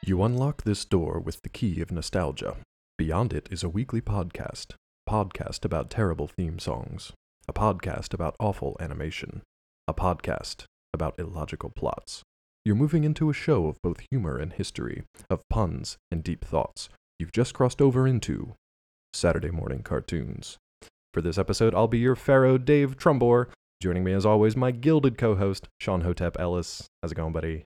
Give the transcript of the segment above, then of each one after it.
You unlock this door with the key of nostalgia. Beyond it is a weekly podcast. A podcast about terrible theme songs. A podcast about awful animation. A podcast about illogical plots. You're moving into a show of both humor and history, of puns and deep thoughts. You've just crossed over into Saturday Morning Cartoons. For this episode, I'll be your Pharaoh, Dave Trumbore. Joining me as always, my gilded co-host, Sean Hotep Ellis. How's it going, buddy?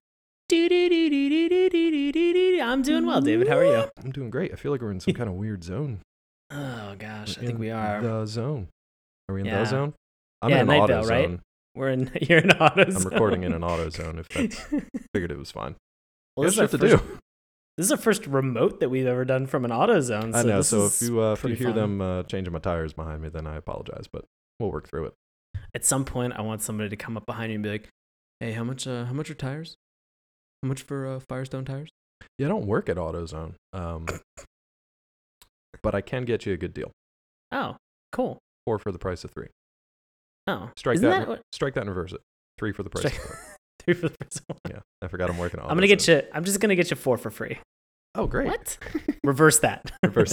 I'm doing well, David. How are you? I'm doing great. I feel like we're in some kind of weird zone. Oh, gosh. I We're think we are. The zone. Are we in Yeah. the zone? I'm Yeah, in an Night auto Vale, right? zone. You're in auto zone. I'm recording in an auto zone. If that's figured it was fine. Well, Here's this what is to our do. This is our first remote that we've ever done from an auto zone. I know. this So is if you pretty hear fun. them changing my tires behind me, then I apologize. But we'll work through it. At some point, I want somebody to come up behind you and be like, "Hey, how much are tires? How much for Firestone tires?" Yeah, I don't work at AutoZone, but I can get you a good deal. Oh, cool. 4 for the price of 3. Oh, Strike isn't that. what- Strike that and reverse it. 3 for the price of 4. 3 for the first one. Yeah, I forgot I'm working on. I'm just gonna get you 4 for free. Oh, great. What? Reverse that. Reverse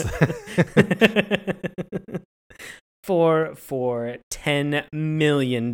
that. for $10 million.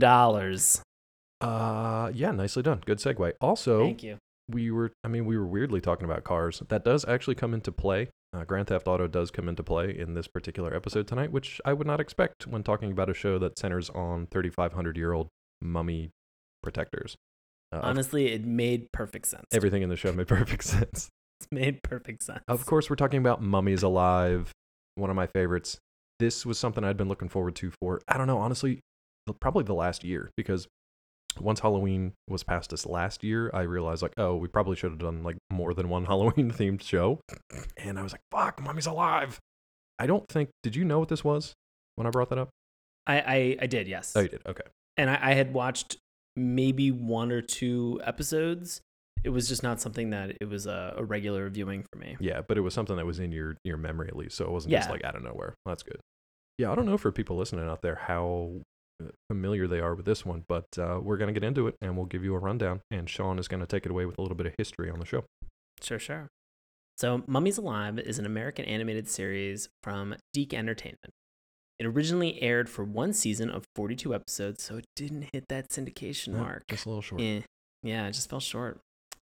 Yeah, nicely done. Good segue. Also, Thank you. we were weirdly talking about cars. That does actually come into play. Grand Theft Auto does come into play in this particular episode tonight, which I would not expect when talking about a show that centers on 3,500-year-old mummy protectors. Honestly, it made perfect sense. Everything in the show made perfect sense. It made perfect sense. Of course, we're talking about Mummies Alive, one of my favorites. This was something I'd been looking forward to for, I don't know, honestly, probably the last year, because once Halloween was past us last year, I realized, like, oh, we probably should have done, like, more than one Halloween-themed show. And I was like, fuck, Mummies Alive. Did you know what this was when I brought that up? I did, yes. Oh, you did? Okay. And I had watched maybe 1 or 2 episodes. It was just not something that it was a regular viewing for me. Yeah, but it was something that was in your memory, at least, so it wasn't just, like, out of nowhere. That's good. Yeah, I don't know for people listening out there how familiar they are with this one, but we're going to get into it, and we'll give you a rundown, and Sean is going to take it away with a little bit of history on the show. Sure. So, Mummies Alive is an American animated series from Deke Entertainment. It originally aired for 1 season of 42 episodes, so it didn't hit that syndication mark. Just a little short. Yeah, it just fell short.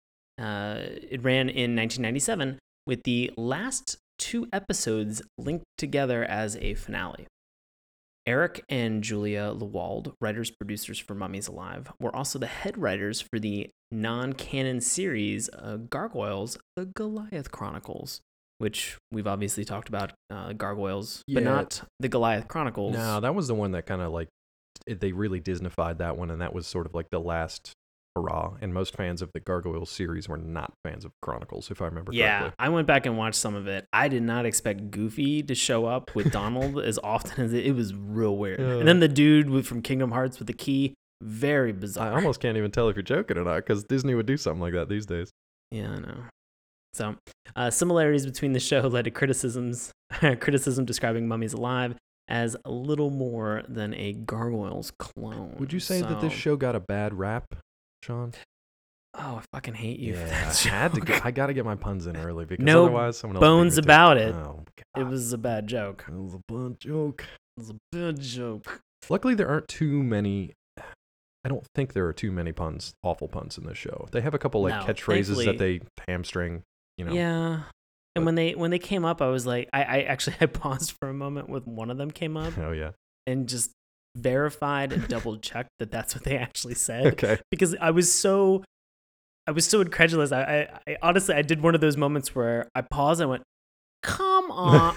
It ran in 1997 with the last 2 episodes linked together as a finale. Eric and Julia Lewald, writers-producers for Mummies Alive, were also the head writers for the non-canon series Gargoyles, The Goliath Chronicles, which we've obviously talked about Gargoyles, but not The Goliath Chronicles. No, that was the one that kind of, like, they really Disneyfied that one, and that was sort of like the last hurrah, and most fans of the Gargoyles series were not fans of Chronicles, if I remember correctly. Yeah, I went back and watched some of it. I did not expect Goofy to show up with Donald as often as it was real weird. And then the dude from Kingdom Hearts with the key, very bizarre. I almost can't even tell if you're joking or not, because Disney would do something like that these days. Yeah, I know. So, similarities between the show led to criticism describing Mummies Alive as a little more than a Gargoyles clone. Would you say that this show got a bad rap, Sean? Oh, I fucking hate you for Yeah, that I got to get my puns in early, because No otherwise someone else bones will beat me to about it. Oh, It God. was a bad joke. It was a bad joke. It was a bad joke. Luckily, there aren't too many. I don't think there are too many awful puns in this show. They have a couple like No, catchphrases that thankfully- they hamstring. Yeah. And But- when they came up, I was like, I paused for a moment when one of them came up Oh yeah. and just verified and double checked that that's what they actually said. Okay. Because I was so incredulous. I honestly, I did one of those moments where I paused and went, come on.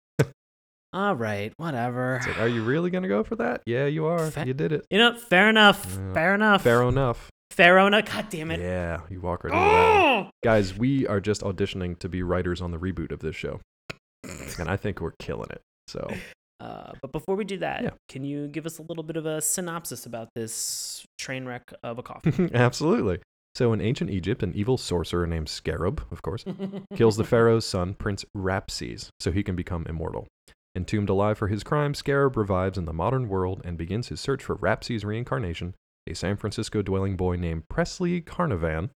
All right, whatever. It's like, are you really gonna go for that? Yeah, you are. You did it. You know, fair enough. Yeah. Fair enough. Fair enough. Fair enough. God damn it. Yeah, you walk right into that one. Oh! Guys, we are just auditioning to be writers on the reboot of this show, and I think we're killing it. So But before we do that, Yeah. can you give us a little bit of a synopsis about this train wreck of a coffin? absolutely. So in ancient Egypt, an evil sorcerer named Scarab, of course, kills the pharaoh's son, Prince Rapses, so he can become immortal. Entombed alive for his crime, Scarab revives in the modern world and begins his search for Rapses' reincarnation, a San Francisco-dwelling boy named Presley Carnavan,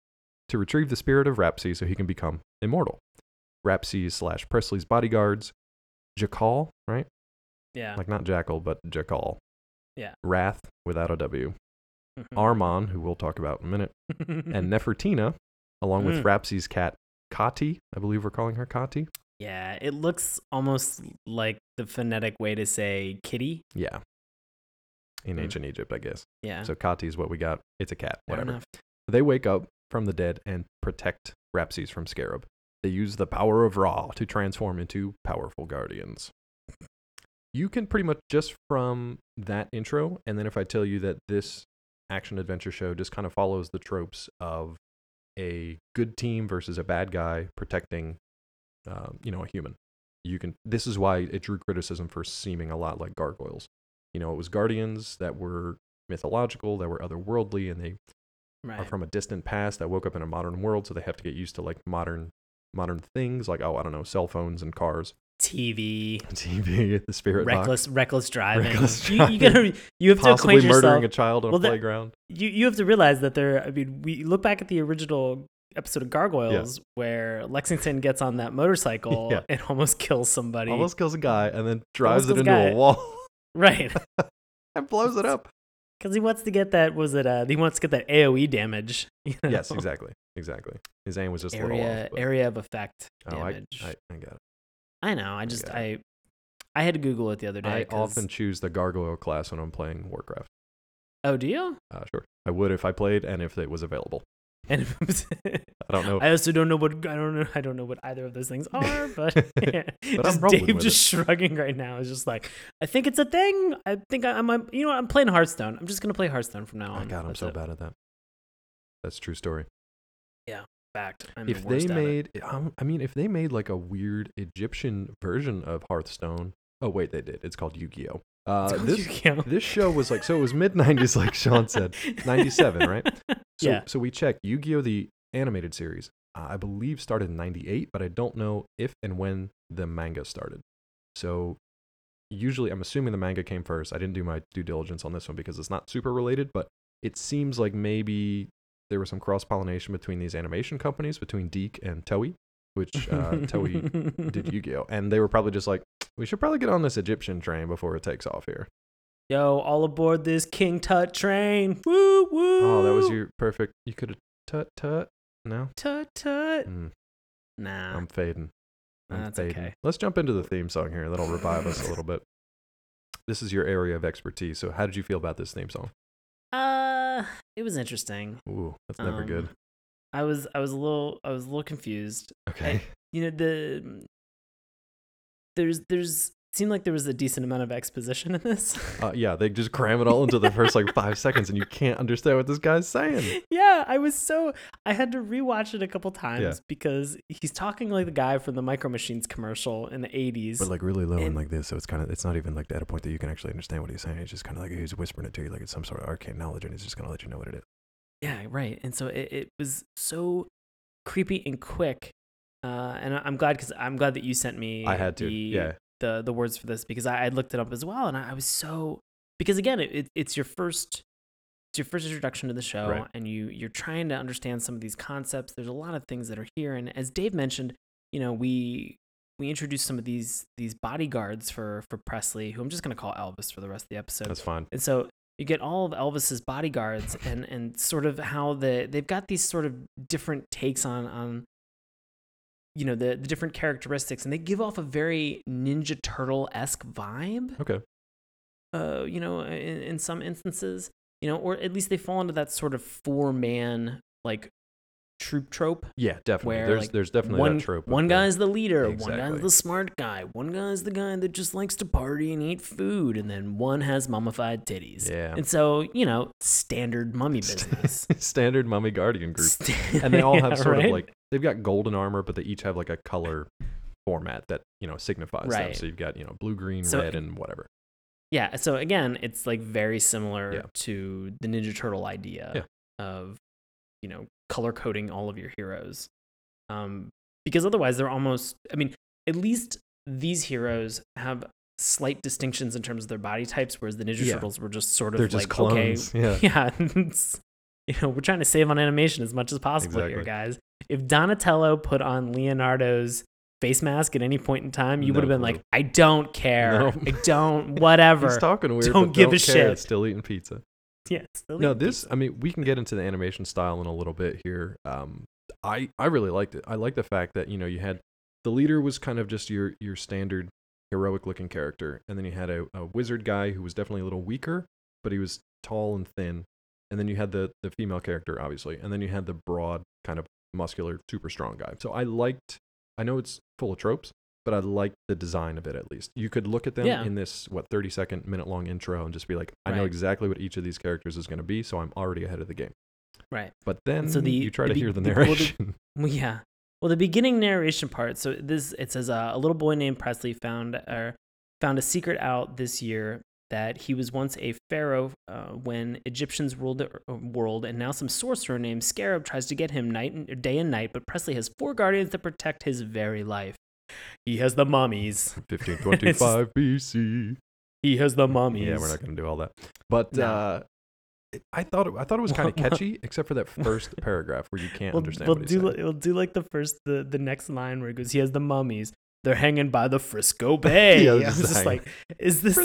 to retrieve the spirit of Rapsy so he can become immortal. Rapsy/Presley's bodyguards, Jakal, right? Yeah. Like not Jackal, but Jakal. Yeah. Wrath without a W. Armon, who we'll talk about in a minute, and Nefertina, along with Rapsy's cat, Kati. I believe we're calling her Kati. Yeah, it looks almost like the phonetic way to say kitty. Yeah. In ancient Egypt, I guess. Yeah. So Kati is what we got. It's a cat, Fair whatever. enough. They wake up from the dead and protect Rapsies from Scarab. They use the power of Ra to transform into powerful guardians. You can pretty much just from that intro, and then if I tell you that this action-adventure show just kind of follows the tropes of a good team versus a bad guy protecting, a human. This is why it drew criticism for seeming a lot like Gargoyles. It was guardians that were mythological, that were otherworldly, and they are from a distant past that woke up in a modern world, so they have to get used to like modern things, like cell phones and cars. TV, the spirit box. Reckless driving. You have to acquaint yourself. Murdering a child on a playground. You have to realize that we look back at the original episode of Gargoyles where Lexington gets on that motorcycle and almost kills somebody. Almost kills a guy and then drives it into a wall. Right. And blows it up. Because he wants to get that, he wants to get that AoE damage. Yes, exactly. His aim was just a little off. Area of effect damage. I got it. I know. I had to Google it the other day. I often choose the Gargoyle class when I'm playing Warcraft. Oh, do you? Sure. I would if I played and if it was available. And I don't know. I also don't know what either of those things are, but but Dave just shrugging right now is just like, I think it's a thing. I think I'm playing Hearthstone. I'm just gonna play Hearthstone from now on. Oh God, I'm so bad at that. That's a true story. Yeah, fact. If they made like a weird Egyptian version of Hearthstone. Oh wait, they did. It's called Yu-Gi-Oh. This show was like, so it was mid-90s, like Sean said, 97, right? So we checked. Yu-Gi-Oh! The animated series, I believe, started in 98, but I don't know if and when the manga started. So usually, I'm assuming the manga came first. I didn't do my due diligence on this one because it's not super related, but it seems like maybe there was some cross-pollination between these animation companies, between DiC and Toei, which Toei did Yu-Gi-Oh! And they were probably just like, we should probably get on this Egyptian train before it takes off here. Yo, all aboard this King Tut train. Woo, woo. Oh, that was your perfect. You could have tut. No? Tut. Nah. I'm fading. That's okay. Let's jump into the theme song here. That'll revive us a little bit. This is your area of expertise. So how did you feel about this theme song? It was interesting. Ooh, that's never good. I was a little confused. Okay. There's seemed like there was a decent amount of exposition in this. Yeah, they just cram it all into the first 5 seconds, and you can't understand what this guy's saying. Yeah, I had to rewatch it a couple times because he's talking like the guy from the Micro Machines commercial in the 80s. But really low and like this, so it's not even at a point that you can actually understand what he's saying. It's just kind of like he's whispering it to you like it's some sort of arcane knowledge, and he's just gonna let you know what it is. Yeah, right. And so it was so creepy and quick. And I'm glad that you sent me. I had to, the words for this because I looked it up as well, and I was so, because again it's your first introduction to the show, right. And you're trying to understand some of these concepts. There's a lot of things that are here, and as Dave mentioned, we introduced some of these bodyguards for Presley, who I'm just gonna call Elvis for the rest of the episode. That's fine. And so you get all of Elvis's bodyguards and sort of how they've got these sort of different takes on the different characteristics, and they give off a very Ninja Turtle-esque vibe. Okay. In some instances, or at least they fall into that sort of 4-man troop trope. Yeah, definitely. Where, there's definitely that trope. One guy's the leader, exactly. One guy's the smart guy, one guy's the guy that just likes to party and eat food, and then one has mummified titties. Yeah. And so, standard mummy business. Standard mummy guardian group. And they all have sort of they've got golden armor, but they each have a color format that, signifies them. So you've got, blue, green, red, and whatever. Yeah. So again, it's very similar to the Ninja Turtle idea of, color coding all of your heroes. Because otherwise they're almost, at least these heroes have slight distinctions in terms of their body types, whereas the Ninja Turtles were just sort of they're just clones. okay, yeah. we're trying to save on animation as much as possible here, guys. If Donatello put on Leonardo's face mask at any point in time, you would have been like, I don't care. No. I don't, whatever. He's talking weird, don't give a shit. It's still eating pizza. Yeah, still eating pizza. I mean, we can get into the animation style in a little bit here. I really liked it. I like the fact that, you had the leader was kind of just your standard heroic looking character. And then you had a wizard guy who was definitely a little weaker, but he was tall and thin. And then you had the female character, obviously. And then you had the broad, kind of muscular, super strong guy. So I know it's full of tropes, but I liked the design of it at least. You could look at them in this, 30-second, minute-long intro and just be like, I know exactly what each of these characters is going to be, so I'm already ahead of the game. Right. But then you try to hear the narration. Well, the beginning narration part, so it says a little boy named Presley found a secret out this year that he was once a pharaoh when Egyptians ruled the world, and now some sorcerer named Scarab tries to get him day and night, but Presley has 4 guardians that protect his very life. He has the mummies. 1525 BC. He has the mummies. Yeah, we're not going to do all that. But I thought it was kind of catchy, except for that first paragraph where you can't understand what he's saying. We'll do like the next line where it goes, he has the mummies. They're hanging by the Frisco Bay. I was just like, is this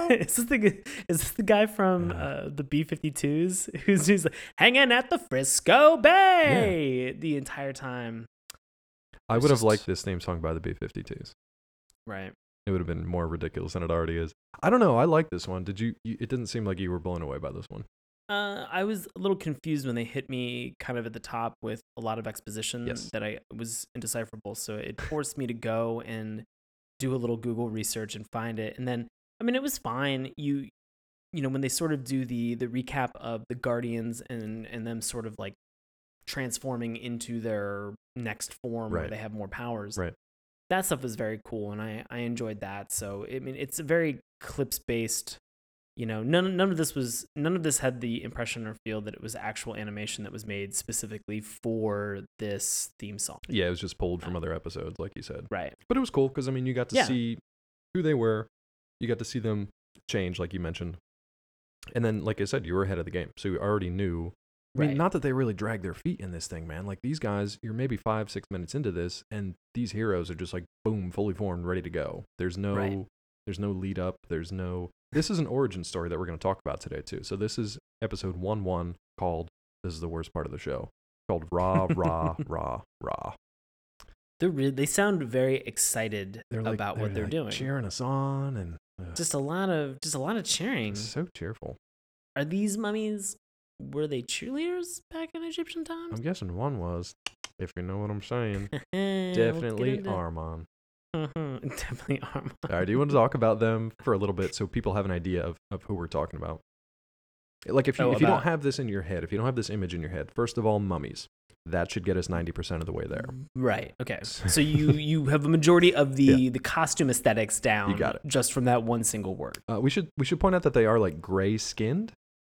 the guy from the B-52s who's like, hanging at the Frisco Bay the entire time? I would have liked this theme song by the B-52s. Right. It would have been more ridiculous than it already is. I don't know. I like this one. Did you? It didn't seem like you were blown away by this one. I was a little confused when they hit me kind of at the top with a lot of exposition that I was indecipherable. So it forced me to go and do a little Google research and find it. And then, I mean, it was fine. You when they sort of do the recap of the Guardians and them sort of like transforming into their next form where they have more powers. Right. That stuff was very cool, and I enjoyed that. So I mean, it's a very clips based. None of this had the impression or feel that it was actual animation that was made specifically for this theme song. Yeah, it was just pulled from other episodes, like you said. Right. But it was cool because, I mean, you got to see who they were. You got to see them change, like you mentioned. And then, like I said, you were ahead of the game. So you already knew. I mean, not that they really drag their feet in this thing, man. Like, these guys, you're maybe 5-6 minutes into this, and these heroes are just like, boom, fully formed, ready to go. There's no lead up. This is an origin story that we're going to talk about today, too. So this is episode 1-1 called, this is the worst part of the show, called Rah, Rah, Rah, Rah. They sound very excited about what they're doing. Cheering us on and... Just a lot of cheering. It's so cheerful. Are these mummies, were they cheerleaders back in Egyptian times? I'm guessing one was, if you know what I'm saying. Definitely Armon. Definitely Armon. All right, do you want to talk about them for a little bit so people have an idea of who we're talking about? Like, if you don't have this in your head, if you don't have this image in your head, first of all, mummies. That should get us 90% of the way there. Right. Okay. So you have a majority of the costume aesthetics down. You got it. Just from that one single word. We should point out that they are like gray skinned.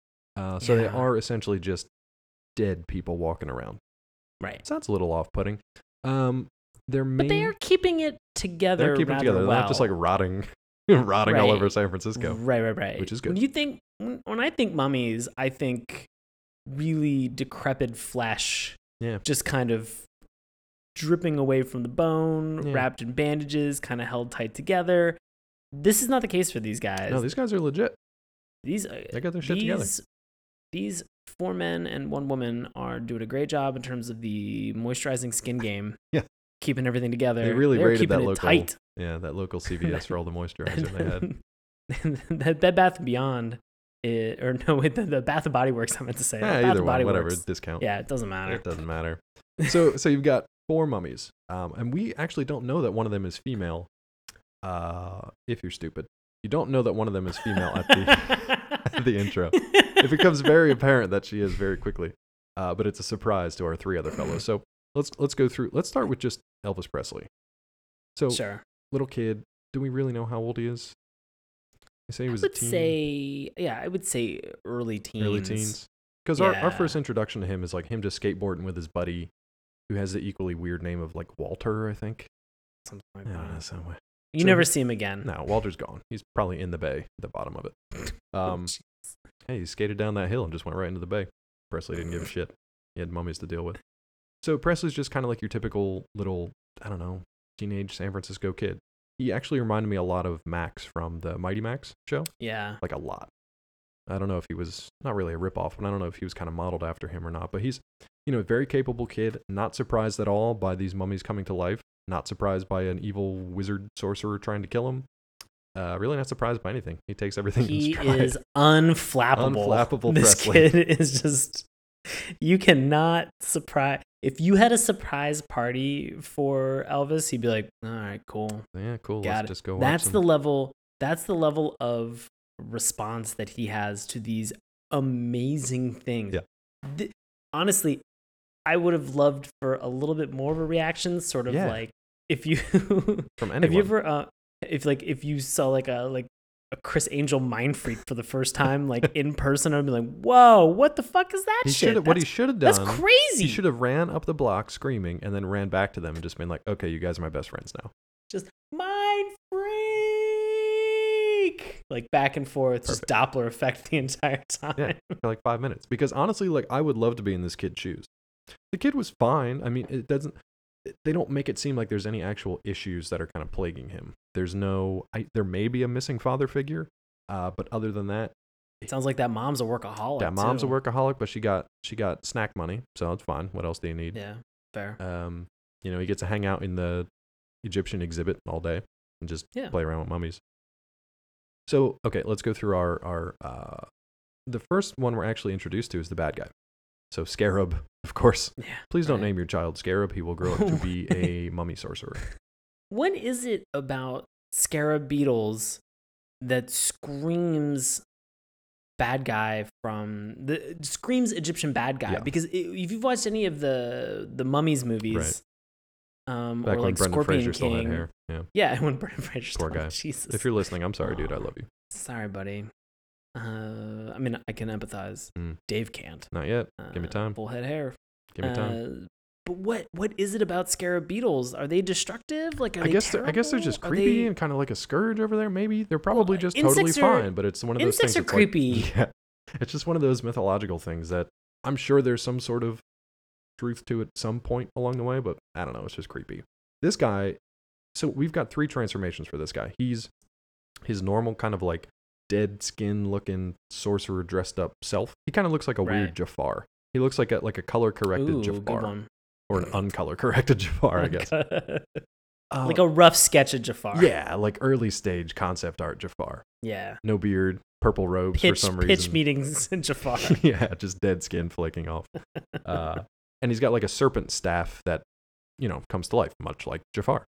So they are essentially just dead people walking around. Right. So that's a little off-putting. But they are keeping it together. They're keeping it together. They're not just like rotting all over San Francisco. Right. Which is good. When I think mummies, I think really decrepit flesh. Yeah. Just kind of dripping away from the bone, wrapped in bandages, kind of held tight together. This is not the case for these guys. No, these guys are legit. They got their shit together. These 4 men and 1 woman are doing a great job in terms of the moisturizing skin game. Yeah. Keeping everything together. They really rated that local, tight. Yeah, that local CVS for all the moisturizer they had. That Bed Bath & Beyond, the Bath and Body Works, I meant to say. Either one, whatever, discount. Yeah, it doesn't matter. It doesn't matter. So you've got 4 mummies, and we actually don't know that one of them is female. If you're stupid, you don't know that one of them is female at the intro. It becomes very apparent that she is very quickly, but it's a surprise to our 3 other fellows. So let's go through. Let's start with just Elvis Presley. So sure, little kid. Do we really know how old he is? You say he was a teen? I would say early teens. Early teens. Because our first introduction to him is like him just skateboarding with his buddy, who has the equally weird name of like Walter, I think. Something like that. Somewhere. You never see him again. No, Walter's gone. He's probably in the bay, at the bottom of it. Hey, he skated down that hill and just went right into the bay. Presley didn't give a shit. He had mummies to deal with. So Presley's just kind of like your typical little, I don't know, teenage San Francisco kid. He actually reminded me a lot of Max from the Mighty Max show. Yeah. Like a lot. I don't know if he was, not really a ripoff, but I don't know if he was kind of modeled after him or not. But he's, a very capable kid, not surprised at all by these mummies coming to life, not surprised by an evil wizard sorcerer trying to kill him. Really not surprised by anything. He takes everything in stride. He is unflappable. Unflappable This Presley. kid is just, you cannot surprise. If you had a surprise party for Elvis, he'd be like, all right, cool. Yeah, cool. Got Let's it. just go watch That's some. That's the level of response that he has to these amazing things. Yeah. Honestly, I would have loved for a little bit more of a reaction, sort of like if you From anyone. have you ever if you saw like a Chris Angel Mind Freak for the first time, like in person, I'd be like, whoa, what the fuck is that shit? What he should have done. That's crazy. He should have ran up the block screaming and then ran back to them and just been like, okay, you guys are my best friends now. Just Mind Freak, like back and forth. Perfect. Just Doppler effect the entire time. Yeah, for like 5 minutes. Because honestly, like I would love to be in this kid's shoes. The kid was fine. I mean, they don't make it seem like there's any actual issues that are kind of plaguing him. There's there may be a missing father figure, but other than that, It sounds like that mom's a workaholic. that mom's too. a workaholic, but she got snack money, so it's fine. What else do you need? Yeah, fair. He gets to hang out in the Egyptian exhibit all day and just play around with mummies. So, okay, let's go through our the first one we're actually introduced to is the bad guy. So Scarab, of course. Yeah. Please don't name your child Scarab. He will grow up to be a mummy sorcerer. What is it about scarab beetles that screams bad guy screams Egyptian bad guy? Yeah. Because if you've watched any of the mummies movies, Back or when like Brendan Scorpion Fraser still had King, hair. Yeah. yeah, when Brendan Fraser Poor still guy. Jesus. If you're listening, I'm sorry, dude. I love you. Sorry, buddy. I mean, I can empathize. Dave can't. Not yet. Give me time. Full head hair. Give me time. But what is it about scarab beetles? Are they destructive? Like, I guess they're just creepy and kind of like a scourge over there. Maybe they're probably just totally fine, but it's one of those things. Insects are creepy. Like, yeah, it's just one of those mythological things that I'm sure there's some sort of truth to at some point along the way, but I don't know. It's just creepy. This guy. So we've got 3 transformations for this guy. He's his normal kind of like dead skin looking sorcerer dressed up self. He kind of looks like a weird Jafar. He looks like a color corrected Jafar. Good one. Or an uncolor corrected Jafar, I guess. Like a rough sketch of Jafar. Yeah, like early stage concept art Jafar. Yeah. No beard, purple robes for some reason. Pitch meetings in Jafar. Yeah, just dead skin flaking off. And he's got like a serpent staff that, comes to life, much like Jafar.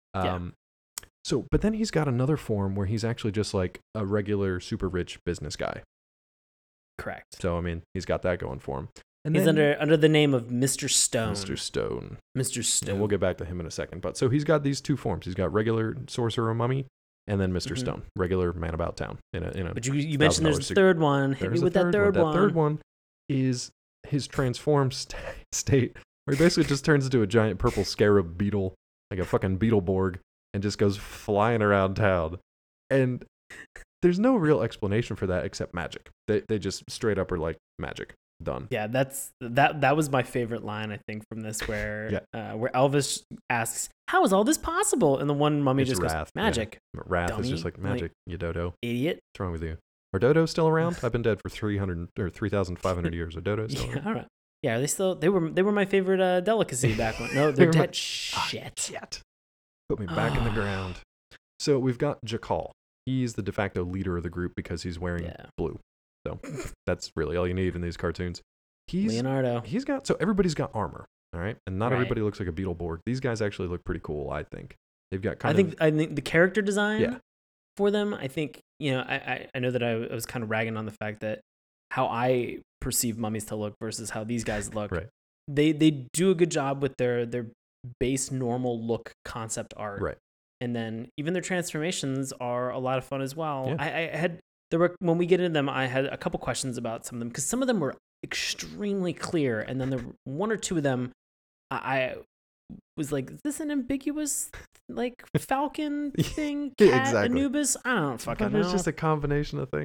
So, but then he's got another form where he's actually just like a regular super rich business guy. Correct. So, I mean, he's got that going for him. And he's then, under the name of Mr. Stone. Mr. Stone. Mr. Stone. And we'll get back to him in a second. But so he's got these 2 forms. He's got regular sorcerer mummy, and then Mr. Stone, regular man about town. But you mentioned there's a third one. Hit me with that third one. That third one is his transformed state, where he basically just turns into a giant purple scarab beetle, like a fucking Beetleborg, and just goes flying around town. And there's no real explanation for that except magic. They just straight up are like magic. Done. Yeah, that was my favorite line, I think, from this, where Elvis asks, "How is all this possible?" And the one mummy just Wrath, goes, "Magic." Yeah. Wrath dummy. is just like magic, you dodo. Idiot. What's wrong with you? Are dodos still around? I've been dead for 3,500 years. Are dodos still around? All right. Yeah, they were my favorite delicacy back when. No, they're dead. Shit. Put me back in the ground. So we've got Jakal. He's the de facto leader of the group because he's wearing blue. So that's really all you need in these cartoons. Leonardo. So everybody's got armor, all right? And not everybody looks like a Beetleborg. These guys actually look pretty cool, I think. They've got I think the character design for them, I think, I know that I was kind of ragging on the fact that how I perceive mummies to look versus how these guys look. Right. They do a good job with their base normal look concept art. Right. And then even their transformations are a lot of fun as well. Yeah. When we get into them, I had a couple questions about some of them because some of them were extremely clear, and then there were 1 or 2 of them I was like, is this an ambiguous like falcon thing? Cat, exactly. Anubis? I don't fucking know. It's just a combination of things.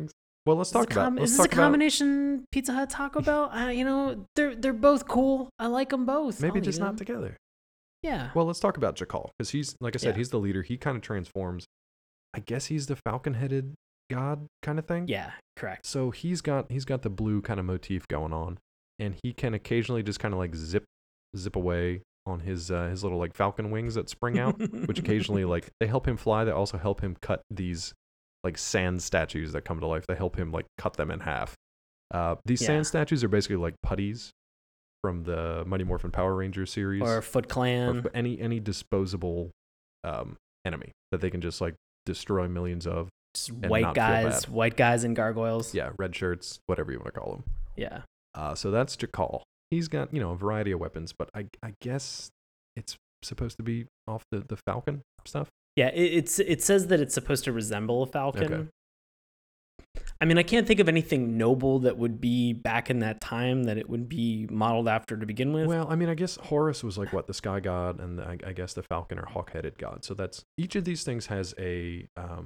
Well, let's talk about. Is this a combination Pizza Hut Taco Bell? They're both cool. I like them both. Maybe just not together. Yeah. Well, let's talk about Jakal, because he's, like I said, he's the leader. He kind of transforms. I guess he's the falcon-headed god kind of thing. Yeah, correct. So he's got the blue kind of motif going on, and he can occasionally just kind of like zip away on his little like falcon wings that spring out, which occasionally like they help him fly. They also help him cut these like sand statues that come to life. They help him like cut them in half. These sand statues are basically like putties from the Mighty Morphin Power Rangers series, or Foot Clan, or any disposable enemy that they can just like destroy millions of. Just white guys and gargoyles. Yeah, red shirts, whatever you want to call them. Yeah. So that's Jakal. He's got, a variety of weapons, but I guess it's supposed to be off the falcon stuff. Yeah, it says that it's supposed to resemble a falcon. Okay. I mean, I can't think of anything noble that would be back in that time that it would be modeled after to begin with. Well, I mean, I guess Horus was like the sky god, and I guess the falcon or hawk-headed god. So that's each of these things has a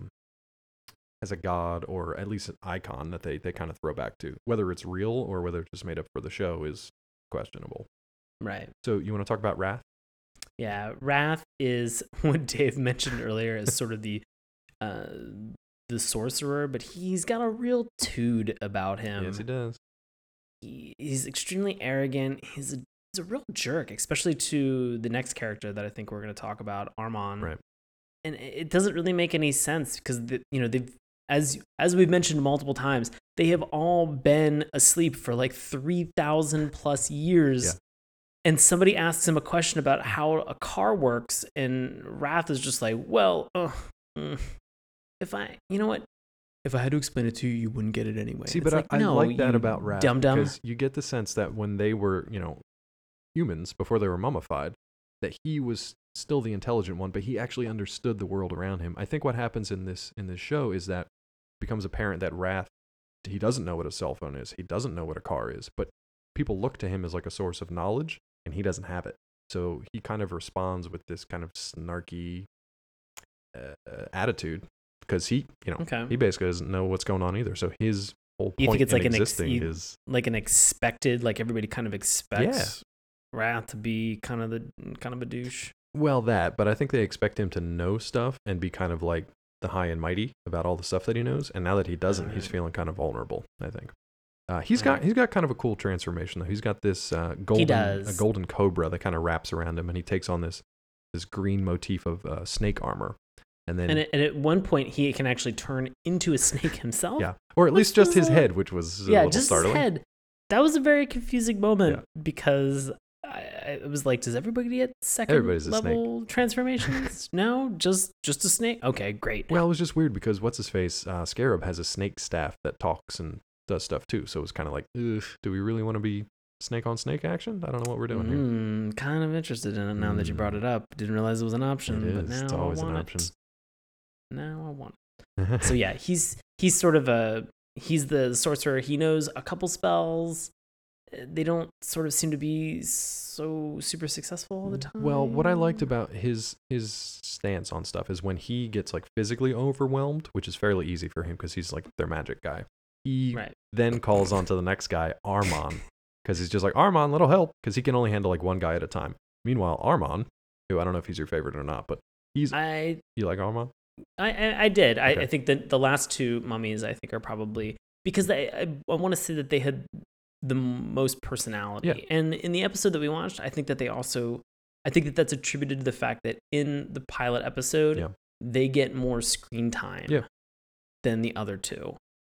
god, or at least an icon that they kind of throw back to. Whether it's real or whether it's just made up for the show is questionable. Right. So you want to talk about Wrath? Yeah, Wrath is what Dave mentioned earlier as sort of the sorcerer, but he's got a real tood about him. Yes, he does. He's extremely arrogant. He's a real jerk, especially to the next character that I think we're going to talk about, Armon. Right. And it doesn't really make any sense because they've as we've mentioned multiple times, they have all been asleep for like 3,000 plus years. Yeah. And somebody asks him a question about how a car works, and Wrath is just like, well, if I had to explain it to you, you wouldn't get it anyway. See, but I like that about Wrath, dum-dum. because you get the sense that when they were, humans, before they were mummified, that he was still the intelligent one, but he actually understood the world around him. I think what happens in this show is that it becomes apparent that Wrath, he doesn't know what a cell phone is. He doesn't know what a car is, but people look to him as like a source of knowledge, and he doesn't have it. So he kind of responds with this kind of snarky attitude, because he basically doesn't know what's going on either. So his whole point you think it's in like existing is like an expected, like everybody kind of expects Wrath to be kind of a douche. Well, but I think they expect him to know stuff and be kind of like the high and mighty about all the stuff that he knows. And now that he doesn't, he's feeling kind of vulnerable, I think. He's got kind of a cool transformation though. He's got this golden cobra that kind of wraps around him, and he takes on this green motif of snake armor. And at one point he can actually turn into a snake himself. Yeah, or at least just his head, which was a little just startling. His head. That was a very confusing moment because I was like, does everybody get second level transformations? No, just a snake. Okay, great. Well, it was just weird because what's his face, Scarab has a snake staff that talks and does stuff too. So it was kind of like, ugh, do we really want to be snake on snake action? I don't know what we're doing here. Kind of interested in it now that you brought it up. Didn't realize it was an option. It is. But now It's always I want an option. Now I want it. So yeah, he's sort of he's the sorcerer. He knows a couple spells. They don't sort of seem to be so super successful all the time. Well, what I liked about his stance on stuff is when he gets like physically overwhelmed, which is fairly easy for him because he's like their magic guy. He then calls on to the next guy, Armon, because he's just like, Armon, little help, because he can only handle like one guy at a time. Meanwhile, Armon, who I don't know if he's your favorite or not, but you like Armon? I did. Okay. I think that the last two mummies I think are probably because I want to say that they had the most personality. Yeah. And in the episode that we watched, I think that that's attributed to the fact that in the pilot episode, they get more screen time than the other two.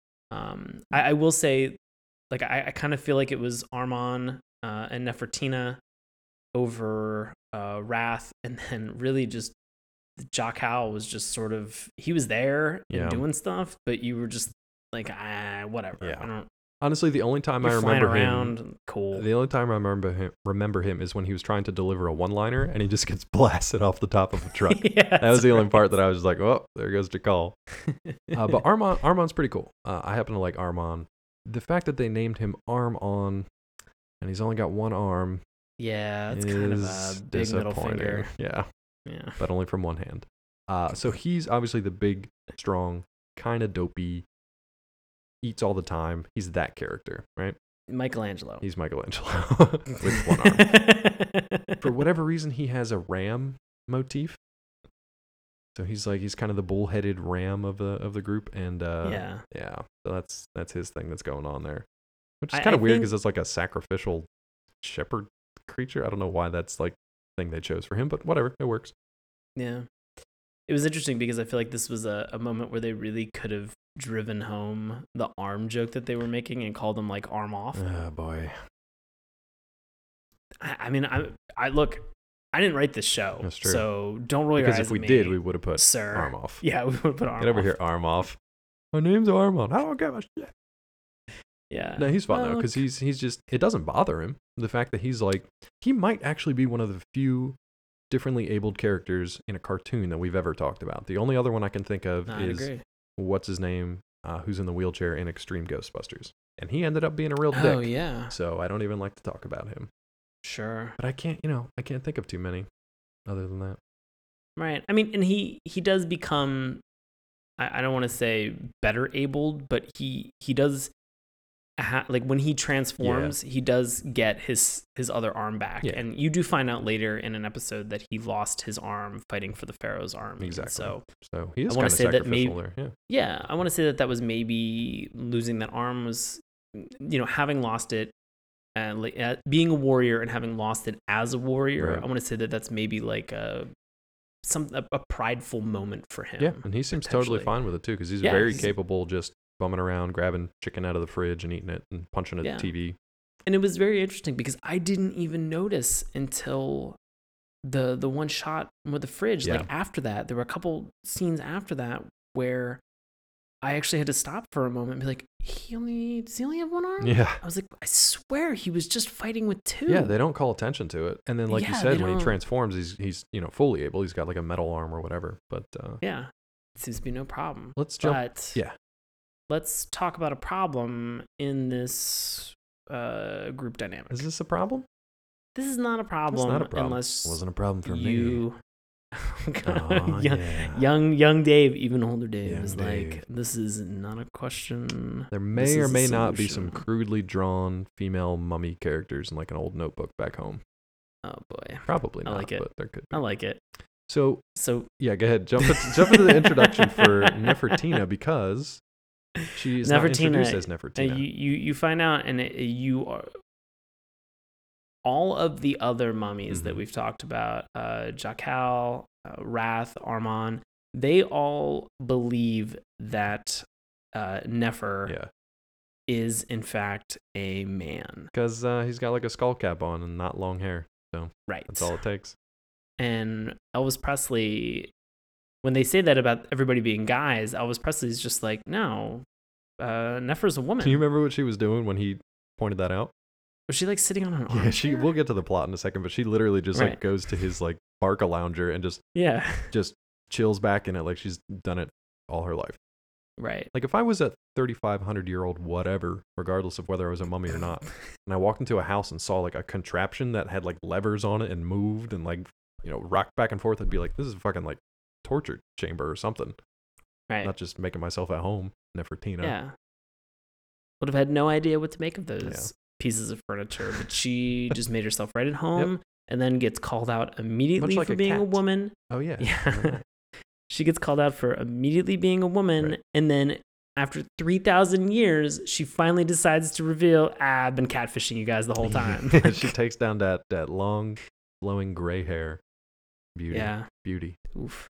I will say, like, I kind of feel like it was Armon and Nefertina over Wrath, and then really just Jakal was just sort of, he was there and doing stuff, but you were just like, whatever. Yeah. I don't. Honestly, the only time I remember him, cool. The only time I remember him is when he was trying to deliver a one-liner and he just gets blasted off the top of a truck. That was the only part that I was like, oh, there goes Jakal. But Armon's pretty cool. I happen to like Armon. The fact that they named him Arm-On and he's only got one arm. Yeah, it's kind of a big middle finger. Yeah, but only from one hand. So he's obviously the big, strong, kind of dopey eats all the time. He's that character, right? Michelangelo. He's Michelangelo with one arm. For whatever reason, he has a ram motif. So he's kind of the bull-headed ram of the group, and yeah. So that's his thing that's going on there, which is kind of weird because it's like a sacrificial shepherd creature. I don't know why that's like the thing they chose for him, but whatever, it works. Yeah, it was interesting because I feel like this was a moment where they really could have driven home the arm joke that they were making and called them like arm off. Oh boy. I mean, I look, I didn't write this show. That's true. So don't roll your eyes at me. Because if we did, we would have put Sir. arm off. Yeah, we would have put arm off. Get over here, arm off. My name's Armand. I don't give a shit. Yeah. No, he's fine though, because he's just, it doesn't bother him. The fact that he's like, he might actually be one of the few differently abled characters in a cartoon that we've ever talked about. The only other one I can think of is, what's his name, who's in the wheelchair in Extreme Ghostbusters. And he ended up being a real dick. Oh, yeah. So I don't even like to talk about him. Sure. But I can't think of too many other than that. Right. I mean, and he does become, I don't want to say better abled, but he does, like when he transforms, he does get his other arm back. Yeah. And you do find out later in an episode that he lost his arm fighting for the Pharaoh's army. Exactly. So he is kind of sacrificial there. Yeah. I want to say that was maybe losing that arm was, having lost it, being a warrior and having lost it as a warrior. Right. I want to say that that's maybe like a prideful moment for him. Yeah, and he seems totally fine with it too, because he's very capable, just bumming around, grabbing chicken out of the fridge and eating it and punching at the TV. And it was very interesting because I didn't even notice until the one shot with the fridge. Like after that, there were a couple scenes after that where I actually had to stop for a moment and be like, does he only have one arm? Yeah. I was like, I swear he was just fighting with two. Yeah, they don't call attention to it. And then like you said, when he transforms, he's fully able. He's got like a metal arm or whatever. But yeah, it seems to be no problem. Let's jump. Let's talk about a problem in this group dynamic. Is this a problem? This is not a problem. It's not a problem. Unless it wasn't a problem for me. Young Dave, even older Dave, is like, this is not a question. There may or may not be some crudely drawn female mummy characters in like an old notebook back home. Oh boy. Probably not, I like it. But there could be. I like it. So yeah, go ahead. Jump into the introduction for Nefertina, because she's not introduced as Nefertina. You find out, and you are all of the other mummies that we've talked about, Jakal, Wrath, Armand, they all believe that Nefer is in fact a man. Because he's got like a skull cap on and not long hair. So that's all it takes. And Elvis Presley, when they say that about everybody being guys, Elvis Presley's just like, no, Nefer's a woman. Do you remember what she was doing when he pointed that out? Was she like sitting on an arm? Yeah, we'll get to the plot in a second, but she literally just like goes to his like Barca lounger and just chills back in it like she's done it all her life. Right. Like if I was a 3,500-year-old whatever, regardless of whether I was a mummy or not, and I walked into a house and saw like a contraption that had like levers on it and moved and like, rocked back and forth, I'd be like, this is a fucking like torture chamber or something. Right. Not just making myself at home, Nefertina. Yeah. Would have had no idea what to make of those pieces of furniture, but she just made herself right at home and then gets called out immediately for being a woman. Oh yeah. Yeah. She gets called out for immediately being a woman, and then after 3,000 years, she finally decides to reveal, I've been catfishing you guys the whole time. She takes down that long, flowing gray hair. Beauty. Yeah. Beauty. Oof.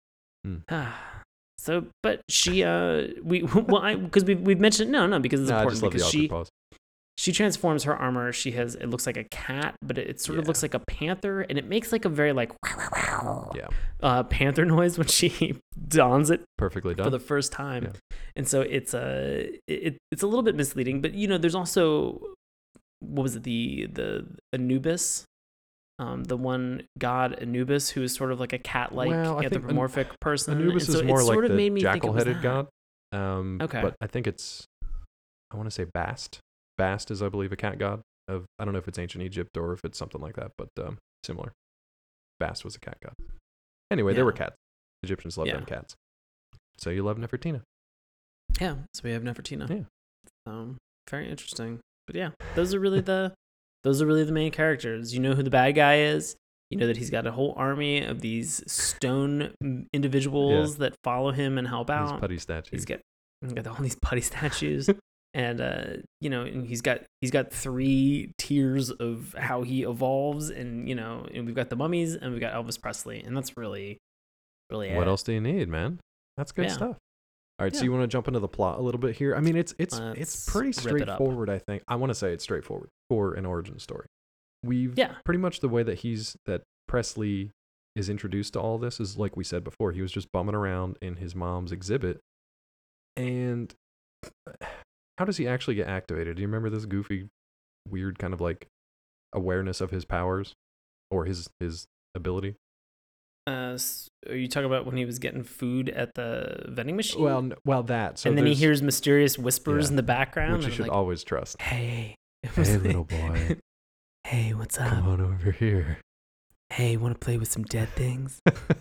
So, but she, because we've mentioned, because it's important, because she transforms her armor. It looks like a cat, but it sort of looks like a panther, and it makes like a very like panther noise when she dons it. Perfectly done for the first time, and so it's a little bit misleading. But there's also, what was it, the Anubis, the one god Anubis, who is sort of like a cat-like anthropomorphic person. Anubis is more like the jackal-headed god. Okay, but I think I want to say Bast. Bast is, I believe, a cat god I don't know if it's ancient Egypt or if it's something like that, but similar. Bast was a cat god. Anyway, there were cats. Egyptians loved them cats. So you love Nefertina. Yeah, so we have Nefertina. Yeah. Very interesting. But yeah, those are really the main characters. You know who the bad guy is. You know that he's got a whole army of these stone individuals that follow him and help out. These putty statues. He's got all these putty statues. And you know, and he's got 3 tiers of how he evolves, and you know, and we've got the mummies and we've got Elvis Presley, and that's really what else do you need, man? That's good stuff. All right, so you want to jump into the plot a little bit here? I mean, it's pretty straightforward. I think I want to say it's straightforward for an origin story. We've pretty much the way that Presley is introduced to all this is like we said before. He was just bumming around in his mom's exhibit, and how does he actually get activated? Do you remember this goofy, weird kind of like awareness of his powers or his ability? Are you talking about when he was getting food at the vending machine? Well, that. So and then he hears mysterious whispers in the background, which you should always trust. Hey, little boy. Hey, what's up? Come on over here. Hey, want to play with some dead things?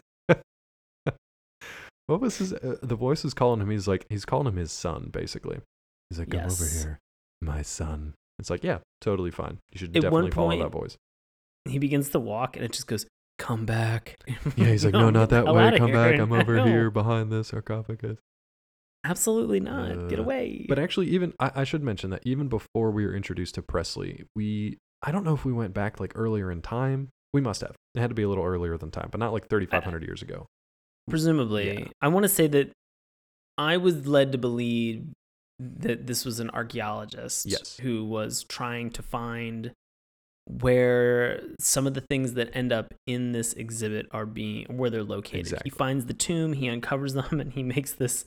What was his? The voice is calling him. He's calling him his son, basically. He's like, come over here, my son. It's like, yeah, totally fine. You should definitely follow that voice. He begins to walk, and it just goes, come back. Yeah, he's like, no, not that way. Come back. I'm over here behind the sarcophagus. Absolutely not. Get away. But actually, even I should mention that even before we were introduced to Presley, I don't know if we went back like earlier in time. We must have. It had to be a little earlier than time, but not like 3,500 years ago. Presumably. Yeah. I want to say that I was led to believe that this was an archaeologist who was trying to find where some of the things that end up in this exhibit are where they're located. Exactly. He finds the tomb, he uncovers them, and he makes this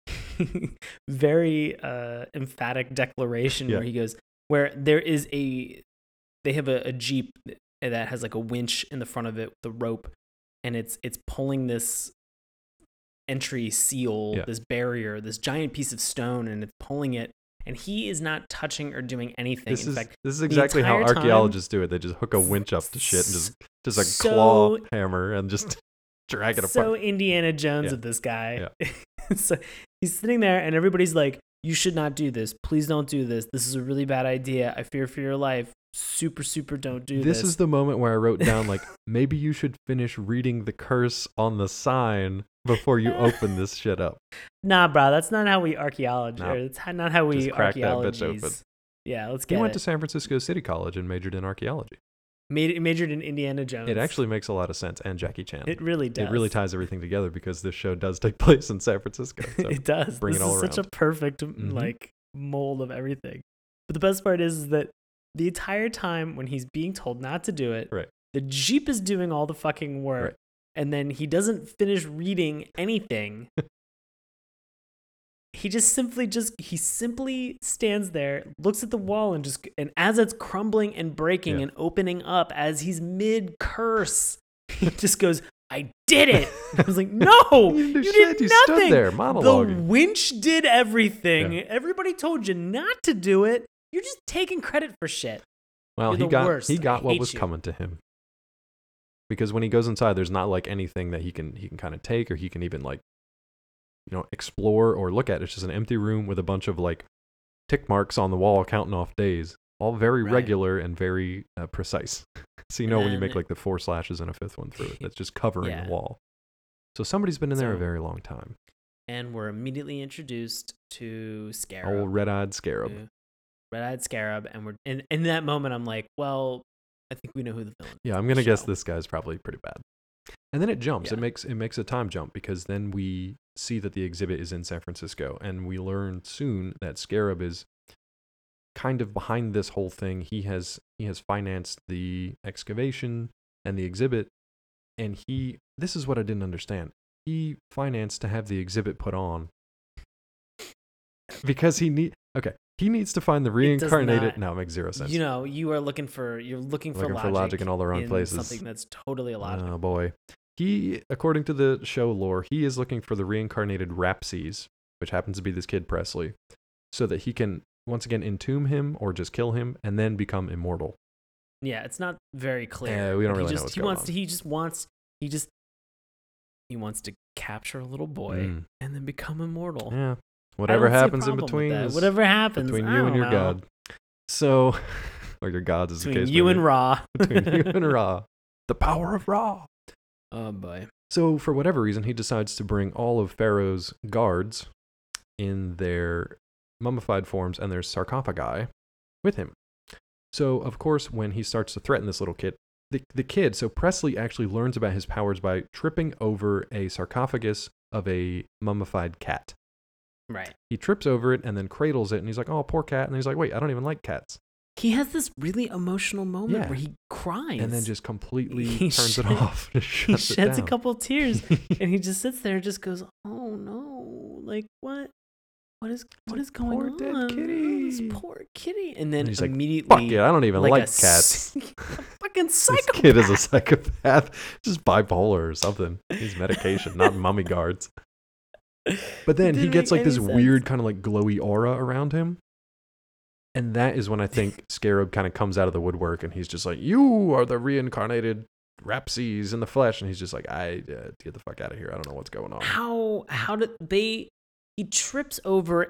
very emphatic declaration where he goes, where they have a Jeep that has like a winch in the front of it with the rope, and it's pulling this entry seal, this barrier, this giant piece of stone, and it's pulling it, and he is not touching or doing anything. This is exactly how archaeologists do it. They just hook a winch up to shit and just a claw hammer and just drag it apart. So Indiana Jones with this guy. Yeah. So he's sitting there, and everybody's like, you should not do this. Please don't do this. This is a really bad idea. I fear for your life. Super, super don't do this. This is the moment where I wrote down, like, maybe you should finish reading the curse on the sign before you open this shit up. Nah, bro, that's not how we archaeology. No. It's not how we archaeology. Yeah, let's get it. He went to San Francisco City College and majored in archaeology. Majored in Indiana Jones. It actually makes a lot of sense, and Jackie Chan. It really does. It really ties everything together because this show does take place in San Francisco. So it does. Bring it all around. Such a perfect like mold of everything. But the best part is that the entire time when he's being told not to do it, the Jeep is doing all the fucking work, and then he doesn't finish reading anything. He simply stands there, looks at the wall, and as it's crumbling and breaking and opening up, as he's mid curse, he just goes, I did it. I was like, no, you did nothing. Stood there monologuing. The winch did everything. Yeah. Everybody told you not to do it. You're just taking credit for shit. Well, he got what was coming to him. Because when he goes inside, there's not like anything that he can kind of take, or he can even like, explore or look at. It's just an empty room with a bunch of like tick marks on the wall counting off days. All very regular and very precise. So when you make like the 4 slashes and a 5th one through it, that's just covering the wall. So somebody's been in there a very long time. And we're immediately introduced to Scarab. Old red-eyed Scarab. Red-eyed Scarab, and we're in that moment. I'm like, well, I think we know who the villain is. Yeah, I'm gonna guess this guy's probably pretty bad. And then it jumps. Yeah. It makes a time jump, because then we see that the exhibit is in San Francisco, and we learn soon that Scarab is kind of behind this whole thing. He has financed the excavation and the exhibit, and this is what I didn't understand. He financed to have the exhibit put on because he needs to find the reincarnated. No, it makes zero sense. You're looking for logic in all the wrong places. Something that's totally illogical. Oh boy. He, according to the show lore, he is looking for the reincarnated Rapses, which happens to be this kid Presley, so that he can once again entomb him or just kill him and then become immortal. Yeah, it's not very clear. We don't really know what's going on. He wants to capture a little boy and then become immortal. Yeah. Whatever I don't see a happens in problem with between that. is Whatever happens between I you and don't your know. God. So, or your gods is the Between case. you may and be. Ra. Between you and Ra. The power of Ra. Oh boy. So, for whatever reason, he decides to bring all of Pharaoh's guards in their mummified forms and their sarcophagi with him. So, of course, when he starts to threaten this little kid, the kid, so Presley actually learns about his powers by tripping over a sarcophagus of a mummified cat. Right. He trips over it and then cradles it, and he's like, oh, poor cat. And he's like, wait, I don't even like cats. He has this really emotional moment Yeah. where he cries. And then just completely He turns it shed- off. Just he shuts it sheds a down. couple tears and he just sits there and just goes, oh no, like what is going poor on? dead Oh, kitty. this poor kitty. And then And he's like, immediately, fuck it, I don't even like a cats. a fucking This psychopath. kid is a psychopath, just bipolar or something. He's medication, not mummy guards. But then he Didn't gets make like this any weird sense. kind of like glowy aura around him. And that is when I think Scarab kind of comes out of the woodwork and he's just like, you are the reincarnated Rapses in the flesh. And he's just like, get the fuck out of here. I don't know what's going on. How did he trips over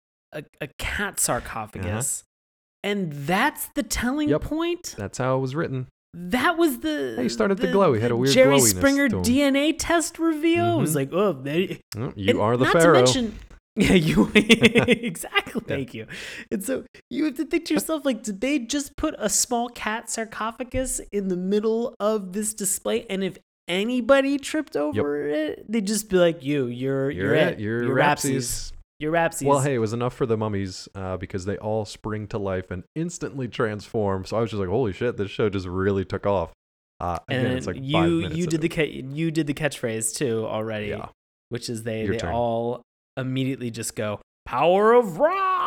a cat sarcophagus, and that's the telling Yep. point? That's how it was written. That was the. He started to glow. He had a weird Jerry glowiness Springer to him. DNA test reveal. It was Mhm. like, oh, they, You and are the not Pharaoh. to mention, yeah, you exactly. Yeah. Thank you. And so you have to think to yourself, like, did they just put a small cat sarcophagus in the middle of this display? And if anybody tripped over it, they'd just be like, you're it. You're You're Rapses. You're Rapses. Well, hey, it was enough for the mummies because they all spring to life and instantly transform. So I was just like, holy shit, this show just really took off. Again, and it's like 5 you minutes did into you did the catchphrase too already, Yeah. which is they Your turn. all immediately just go power of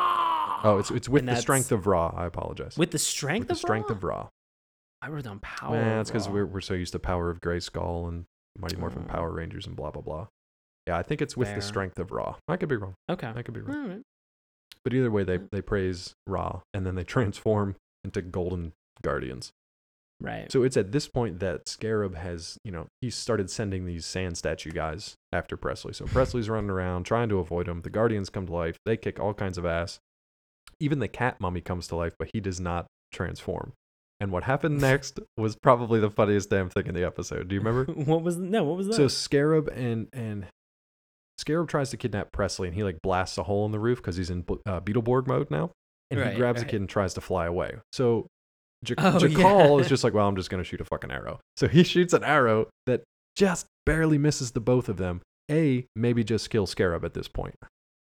Ra. Oh, it's with And the that's- strength of Ra. I apologize. with the strength With the of strength Ra? of Ra. I wrote down power. Well, of that's because Ra. we're so used to Power of Grayskull and Mighty Morphin Oh. Power Rangers and blah, blah, blah. Yeah, I think it's with Fair. the strength of Ra. I could be wrong. Okay. I could be wrong. All right. But either way, they praise Ra and then they transform into golden guardians. Right. So it's at this point that Scarab has, he started sending these sand statue guys after Presley. So Presley's running around trying to avoid them. The Guardians come to life. They kick all kinds of ass. Even the cat mummy comes to life, but he does not transform. And what happened next was probably the funniest damn thing in the episode. Do you remember? what was that? So Scarab and Scarab tries to kidnap Presley, and he like blasts a hole in the roof because he's in Beetleborg mode now. And Right, he grabs the right. kid and tries to fly away. So Oh, Jakal yeah. is just like, well, I'm just going to shoot a fucking arrow. So he shoots an arrow that just barely misses the both of them. A, maybe just kill Scarab at this point.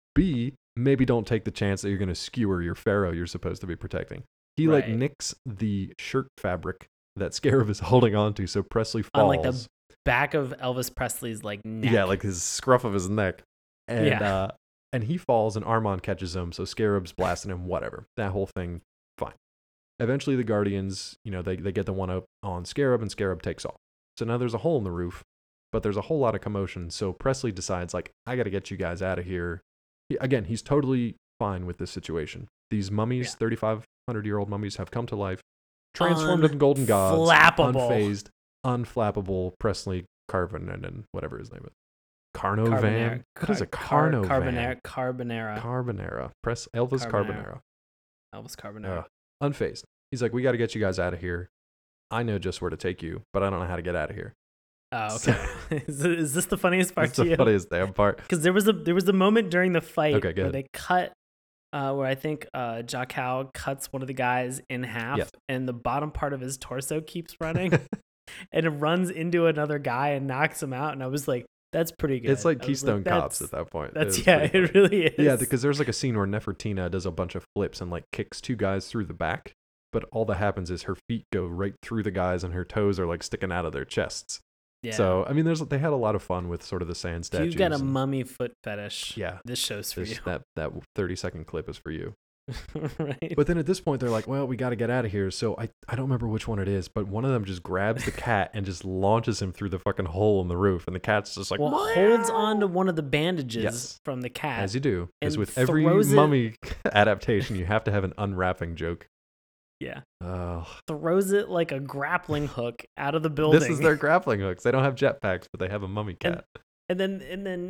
B, maybe don't take the chance that you're going to skewer your pharaoh you're supposed to be protecting. He like Right. nicks the shirt fabric that Scarab is holding onto, so Presley falls. On like the back of Elvis Presley's like neck. Yeah, like his scruff of his neck. And Yeah. and he falls and Armand catches him, so Scarab's blasting him, whatever. That whole thing, fine. Eventually the Guardians, they get the one up on Scarab and Scarab takes off. So now there's a hole in the roof, but there's a whole lot of commotion. So Presley decides, like, I got to get you guys out of here. He's totally fine with this situation. These mummies, 3,500-year-old mummies, have come to life, transformed into golden gods, Unflappable. unfazed, unflappable Presley Carvan and whatever his name is. Carnovan? What is a Carnovan? Carbonara. Carbonara. Elvis Carbonara. Elvis Carbonara. Unfazed. He's like, we got to get you guys out of here. I know just where to take you, but I don't know how to get out of here. Oh, okay. Is this the funniest part That's to the you? funniest damn part. Because there was a moment during the fight Okay, go where ahead. they cut, where I think Jakal cuts one of the guys in half, Yes. and the bottom part of his torso keeps running, and it runs into another guy and knocks him out. And I was like, "That's pretty good." It's like I was Keystone Cops "That's- at that point. That's It's yeah, pretty it funny. really is. Yeah, because there's like a scene where Nefertina does a bunch of flips and like kicks two guys through the back, but all that happens is her feet go right through the guys and her toes are like sticking out of their chests. Yeah. So I mean, they had a lot of fun with sort of the sand if statues. you've got a and mummy foot fetish, Yeah. this show's for you. that 30-second clip is for you. Right. But then at this point, they're like, well, we got to get out of here. So I don't remember which one it is, but one of them just grabs the cat and just launches him through the fucking hole in the roof. And the cat's just like, Well, holds on to one of the bandages Yes. from the cat. as you do. Because and with every throws it- mummy adaptation, you have to have an unwrapping joke. Yeah. Oh, Throws it like a grappling hook out of the building. this is their grappling hooks. They don't have jetpacks, but they have a mummy cat. And then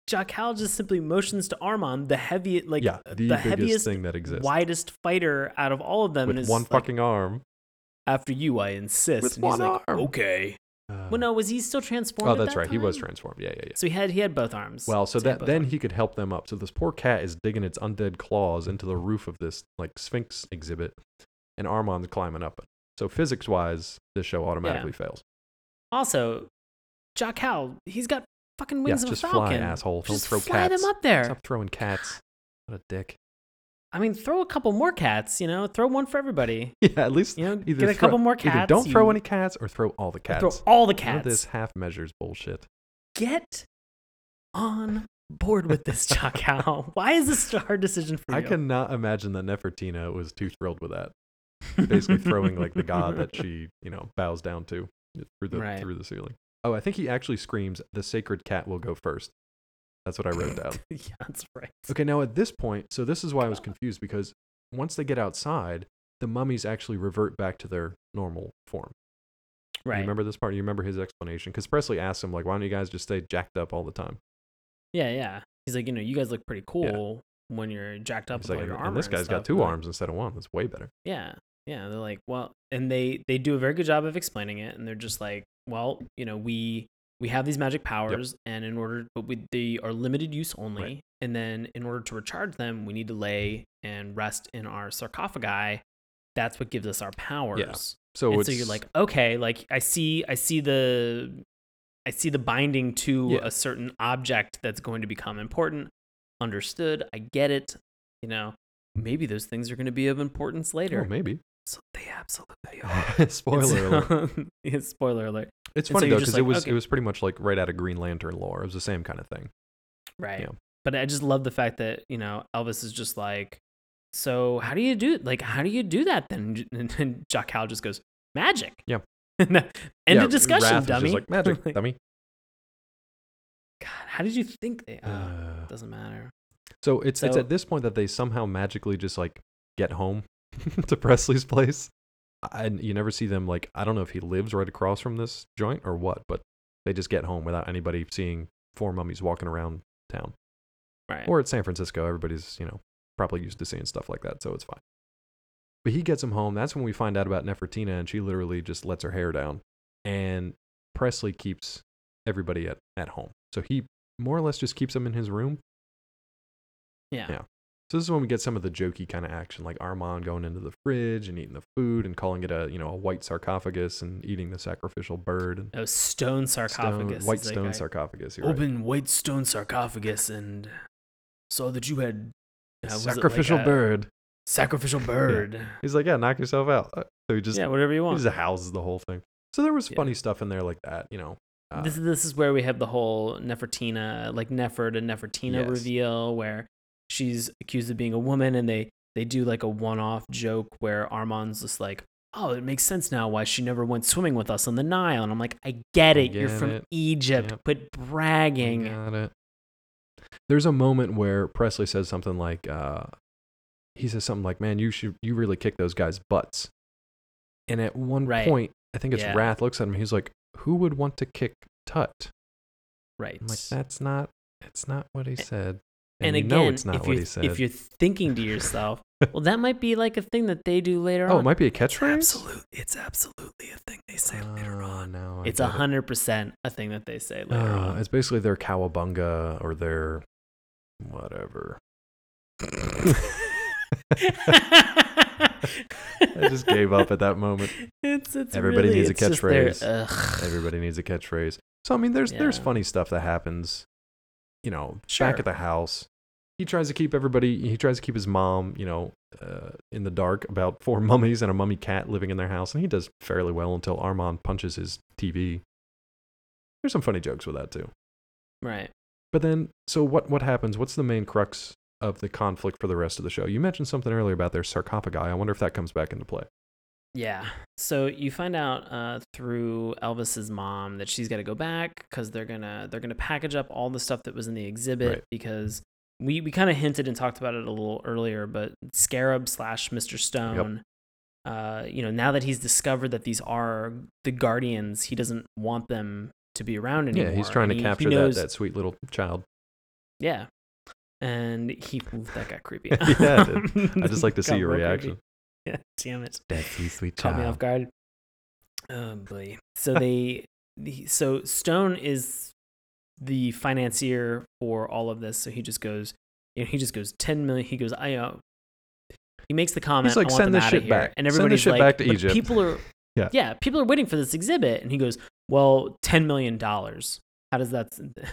Jackal just simply motions to Armand, the the heaviest thing that exists, widest fighter out of all of them, with and is one like, fucking arm. After you, I insist. With and one he's like, arm. okay. Well, no, was he still transformed? Oh, that's right. Time? He was transformed. Yeah. So he had both arms. Well, so that then he could help them up. So this poor cat is digging its undead claws into the roof of this like Sphinx exhibit, and Armand's climbing up it. So physics-wise, this show automatically fails. Also, Jackal, he's got fucking wings of a just falcon. fly, asshole. Don't just throw fly cats. them up there. Stop throwing cats. What a dick. I mean, throw a couple more cats. Throw one for everybody. Yeah, at least get a couple more cats. Either don't throw any cats or throw all the cats. Throw all the None cats. of this half measures bullshit. Get on board with this, Jackal. Why is this such a hard decision for you? I cannot imagine that Nefertina was too thrilled with that. Basically throwing like the god that she, bows down to through the ceiling. Oh, I think he actually screams, "The sacred cat will go first." That's what I wrote down. Yeah, that's right. Okay, now at this point, so this is why I was confused, because once they get outside, the mummies actually revert back to their normal form. Right. You remember this part? You remember his explanation? Because Presley asked him, like, why don't you guys just stay jacked up all the time? Yeah. He's like, you guys look pretty cool when you're jacked up with all your armor. And this guy's got 2 arms instead of 1. That's way better. Yeah. They're like, well, and they do a very good job of explaining it, and they're just like, well, we have these magic powers, and they are limited use only. Right. And then in order to recharge them, we need to lay and rest in our sarcophagi. That's what gives us our powers. Yeah. So you're like, okay, like I see the binding to a certain object that's going to become important. Understood. I get it. Maybe those things are going to be of importance later. Oh, maybe. So they absolutely are. Spoiler alert. Spoiler alert. It's funny though, because it was pretty much like right out of Green Lantern lore. It was the same kind of thing. Right. Yeah. But I just love the fact that, Elvis is just like, so how do you do that then? And Jackal just goes, magic. Yeah. End of discussion, Wrath dummy. Is just like, magic, dummy. God, how did you think they? Doesn't matter. So it's at this point that they somehow magically just like get home to Presley's place. And you never see them, like, I don't know if he lives right across from this joint or what, but they just get home without anybody seeing 4 mummies walking around town. Right. Or at San Francisco, everybody's, probably used to seeing stuff like that, so it's fine. But he gets him home. That's when we find out about Nefertina, and she literally just lets her hair down. And Presley keeps everybody at home. So he more or less just keeps them in his room. Yeah. So this is when we get some of the jokey kind of action, like Armand going into the fridge and eating the food and calling it a white sarcophagus and eating the sacrificial bird. And stone sarcophagus. White stone sarcophagus. Open white stone sarcophagus and saw that you had sacrificial bird. Sacrificial bird. Yeah. He's like, knock yourself out. So he just whatever you want. He just houses the whole thing. So there was funny stuff in there like that, This is where we have the whole Nefertina, like Nefert and Nefertina reveal, where she's accused of being a woman, and they do like a one-off joke where Armand's just like, oh, it makes sense now why she never went swimming with us on the Nile. And I'm like, I get it. You're from Egypt. Yep. Quit bragging. Got it. There's a moment where Presley says something like, he says something like, man, you really kick those guys' butts. And at one point, I think it's Wrath looks at him. He's like, who would want to kick Tut? Right. I'm like, that's not what he said. And again, if you're thinking to yourself, well, that might be like a thing that they do later on. Oh, it might be a catchphrase? It's absolutely a thing they say later on. No, it's 100% a thing that they say later on. It's basically their cowabunga or their whatever. I just gave up at that moment. Everybody needs a catchphrase. Everybody needs a catchphrase. So I mean, there's funny stuff that happens. Back at the house, he tries to keep his mom, in the dark about 4 mummies and a mummy cat living in their house, and he does fairly well until Armand punches his TV. There's some funny jokes with that too. Right. But then, so what happens? What's the main crux of the conflict for the rest of the show? You mentioned something earlier about their sarcophagi. I wonder if that comes back into play. Yeah. So you find out through Elvis's mom that she's got to go back because they're gonna package up all the stuff that was in the exhibit, because we kind of hinted and talked about it a little earlier, but Scarab / Mr. Stone, now that he's discovered that these are the Guardians, he doesn't want them to be around anymore. Yeah, he's trying to capture that sweet little child. Yeah. And that got creepy. Yeah, it did. I just like to see your reaction. Creepy. Yeah, damn it. That sweet Caught me child. off guard. Oh boy. So so Stone is the financier for all of this. So he just goes, 10 million. He goes, he makes the comment, He's like, I want send them this out shit of here. back. And Send this everybody's shit like, back to but Egypt. people are, Yeah. people are waiting for this exhibit. And he goes, well, $10 million. How does that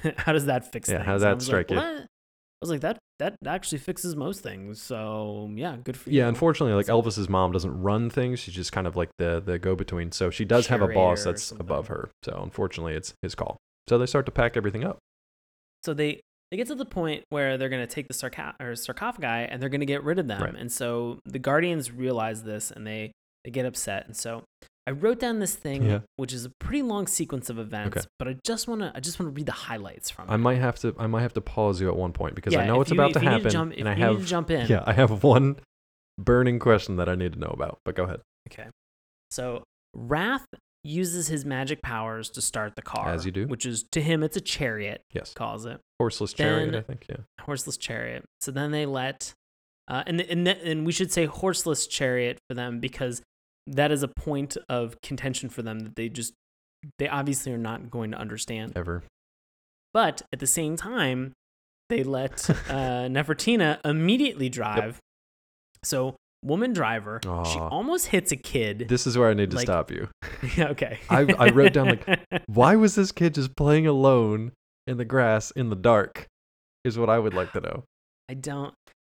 fix things? How does And I that was strike like, you? what? I was like, that actually fixes most things. So yeah, good for you. Yeah, unfortunately, like Elvis's mom doesn't run things. She's just kind of like the go-between. So she does have a boss Curator or that's something. above her. So unfortunately, it's his call. So they start to pack everything up. So they get to the point where they're going to take the sarcophagi and they're going to get rid of them. Right. And so the Guardians realize this and they get upset. And so I wrote down this thing, which is a pretty long sequence of events, but I just want to read the highlights from it. I might have to pause you at one point because Yeah, I know it's about to happen, and I need to jump in. Yeah, I have one burning question that I need to know about. But go ahead. Okay. So Wrath uses his magic powers to start the car, As you do. which is, to him, it's a chariot. Yes. Calls it Horseless chariot, I think. Yeah. horseless chariot. So then they let, and we should say horseless chariot for them because that is a point of contention for them that they obviously are not going to understand Ever. But at the same time, they let Nefertina immediately drive. Yep. So woman driver, she Aw. almost hits a kid. This is where I need to Like- stop you. Yeah, okay. I wrote down, like, why was this kid just playing alone in the grass in the dark? Is what I would like to know. I don't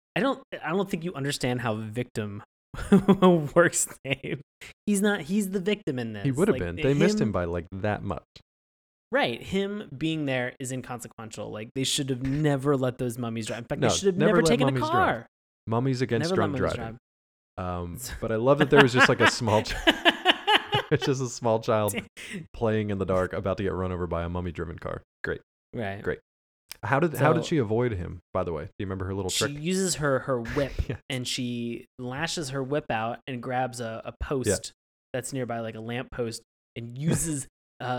think you understand how victim works, Dave. He's the victim in this. He would have Like, been. They missed him by like that much. Right. Him being there is inconsequential. Like, they should have never let those mummies drive. In fact, No, they should have never never let taken a mummies car. drive. Mummies against Never let drunk mummies driving. drive. But I love that there was just like a small it's just a small child playing in the dark about to get run over by a mummy driven car. Great. Right. Great. How did she avoid him, by the way? Do you remember her little trick? She uses her whip Yeah. and she lashes her whip out and grabs a post that's nearby, like a lamp post, and uses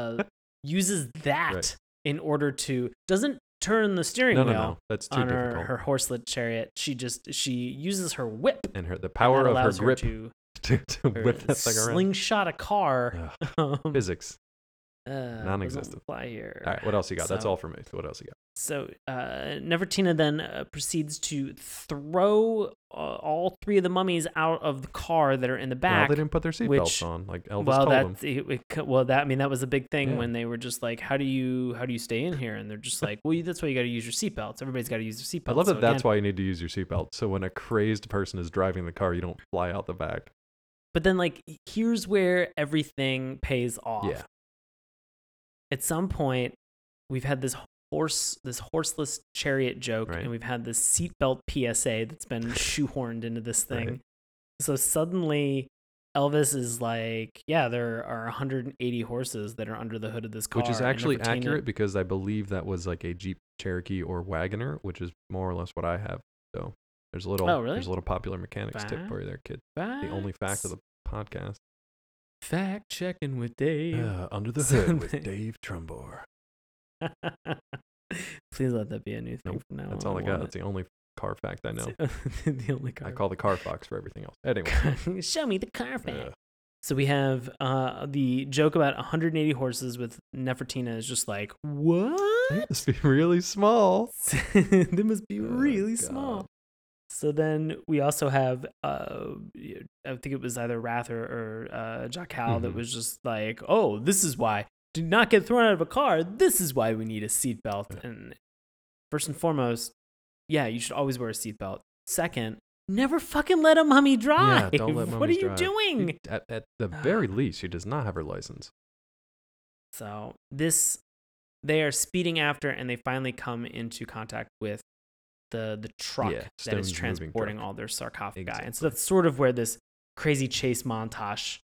that Right. in order to doesn't turn the steering No, wheel that's too on difficult. her horselet chariot. She uses her whip And the and power that of her allows grip to to whip that thing around. slingshot a car. Physics. doesn't Non-existent. apply here. All right, what else you got? That's So- all for me. What else you got? So Nefertina then proceeds to throw all three of the mummies out of the car that are in the Well, back. they didn't put their which- seatbelts on, like Elvis well, told them. that was a big thing Yeah. when they were just like, how do you stay in here? And they're just like, well, that's why you got to use your seatbelts. Everybody's got to use their seatbelts. I love that So that's again- why you need to use your seatbelt. So when a crazed person is driving the car, you don't fly out the back. But then, like, here's where everything pays off. Yeah. At some point, we've had this horseless chariot joke, Right. and we've had this seatbelt PSA that's been shoehorned into this thing. Right. So suddenly, Elvis is like, yeah, there are 180 horses that are under the hood of this car. Which is and actually Nefertina- accurate because I believe that was like a Jeep Cherokee or Wagoner, which is more or less what I have. So there's a little Oh, really? there's a little popular mechanics tip for you there, kid. The only fact of the podcast. Fact checking with Dave. Under the So Hood with they- Dave Trumbore. Please let that be a new thing Nope, from now on. That's all I got. That's the only car fact I know. The only car. I call the car fox for everything else. Anyway. Show me the car fact. uh, So we have the joke about 180 horses with Nefertina is just like, what? they must be really small. They must be Oh, really God. small. So then we also have, I think it was either Wrath or Jackal that Mhm. was just like, oh, this is why. Do not get thrown out of a car. This is why we need a seatbelt. Yeah. And first and foremost, yeah, you should always wear a seatbelt. Second, never fucking let a mummy drive. Yeah, don't let What are mummies you drive. doing? At the very least, she does not have her license. So they are speeding after, and they finally come into contact with the truck Yeah, that Stone's is moving transporting truck. all their sarcophagi. And Exactly. so that's sort of where this crazy chase montage.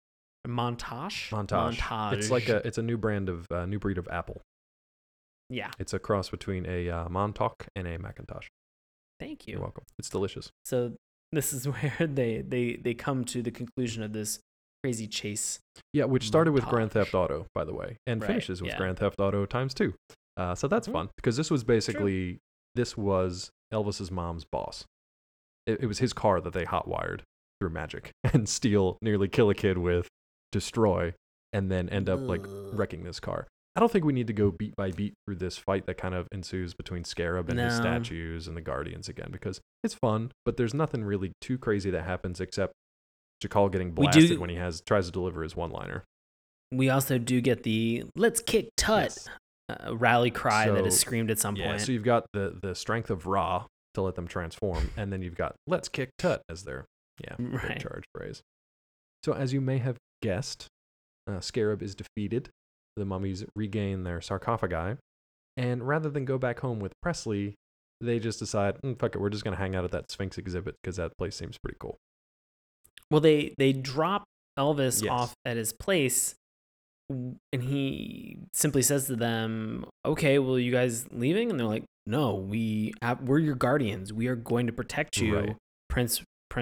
It's like it's a new breed of apple. Yeah. It's a cross between a Montauk and a Macintosh. Thank You're you. welcome. It's delicious. So this is where they come to the conclusion of this crazy chase. Yeah, which started with Grand Montage. Theft Auto, by the way, and Right, finishes with yeah. Grand Theft Auto times 2. So that's Mhm. fun because this was basically this was Elvis's mom's boss. It was his car that they hotwired through magic and steal, nearly kill a kid with, destroy, and then end up like wrecking this car. I don't think we need to go beat by beat through this fight that kind of ensues between Scarab and his statues and the Guardians again, because it's fun, but there's nothing really too crazy that happens except Jakal getting blasted when he tries to deliver his one-liner. We also do get the "Let's kick Tut" rally cry that is screamed at some point. So you've got the strength of Ra to let them transform, and then you've got "Let's kick Tut" as their big charge phrase. So as you may have guessed, Scarab is defeated. The mummies regain their sarcophagi, and rather than go back home with Presley, they just decide, fuck it, we're just going to hang out at that Sphinx exhibit because that place seems pretty cool. Well, they drop Elvis off at his place, and he simply says to them, okay, well, you guys leaving? And they're like, no, we're your guardians. We are going to protect you, Prince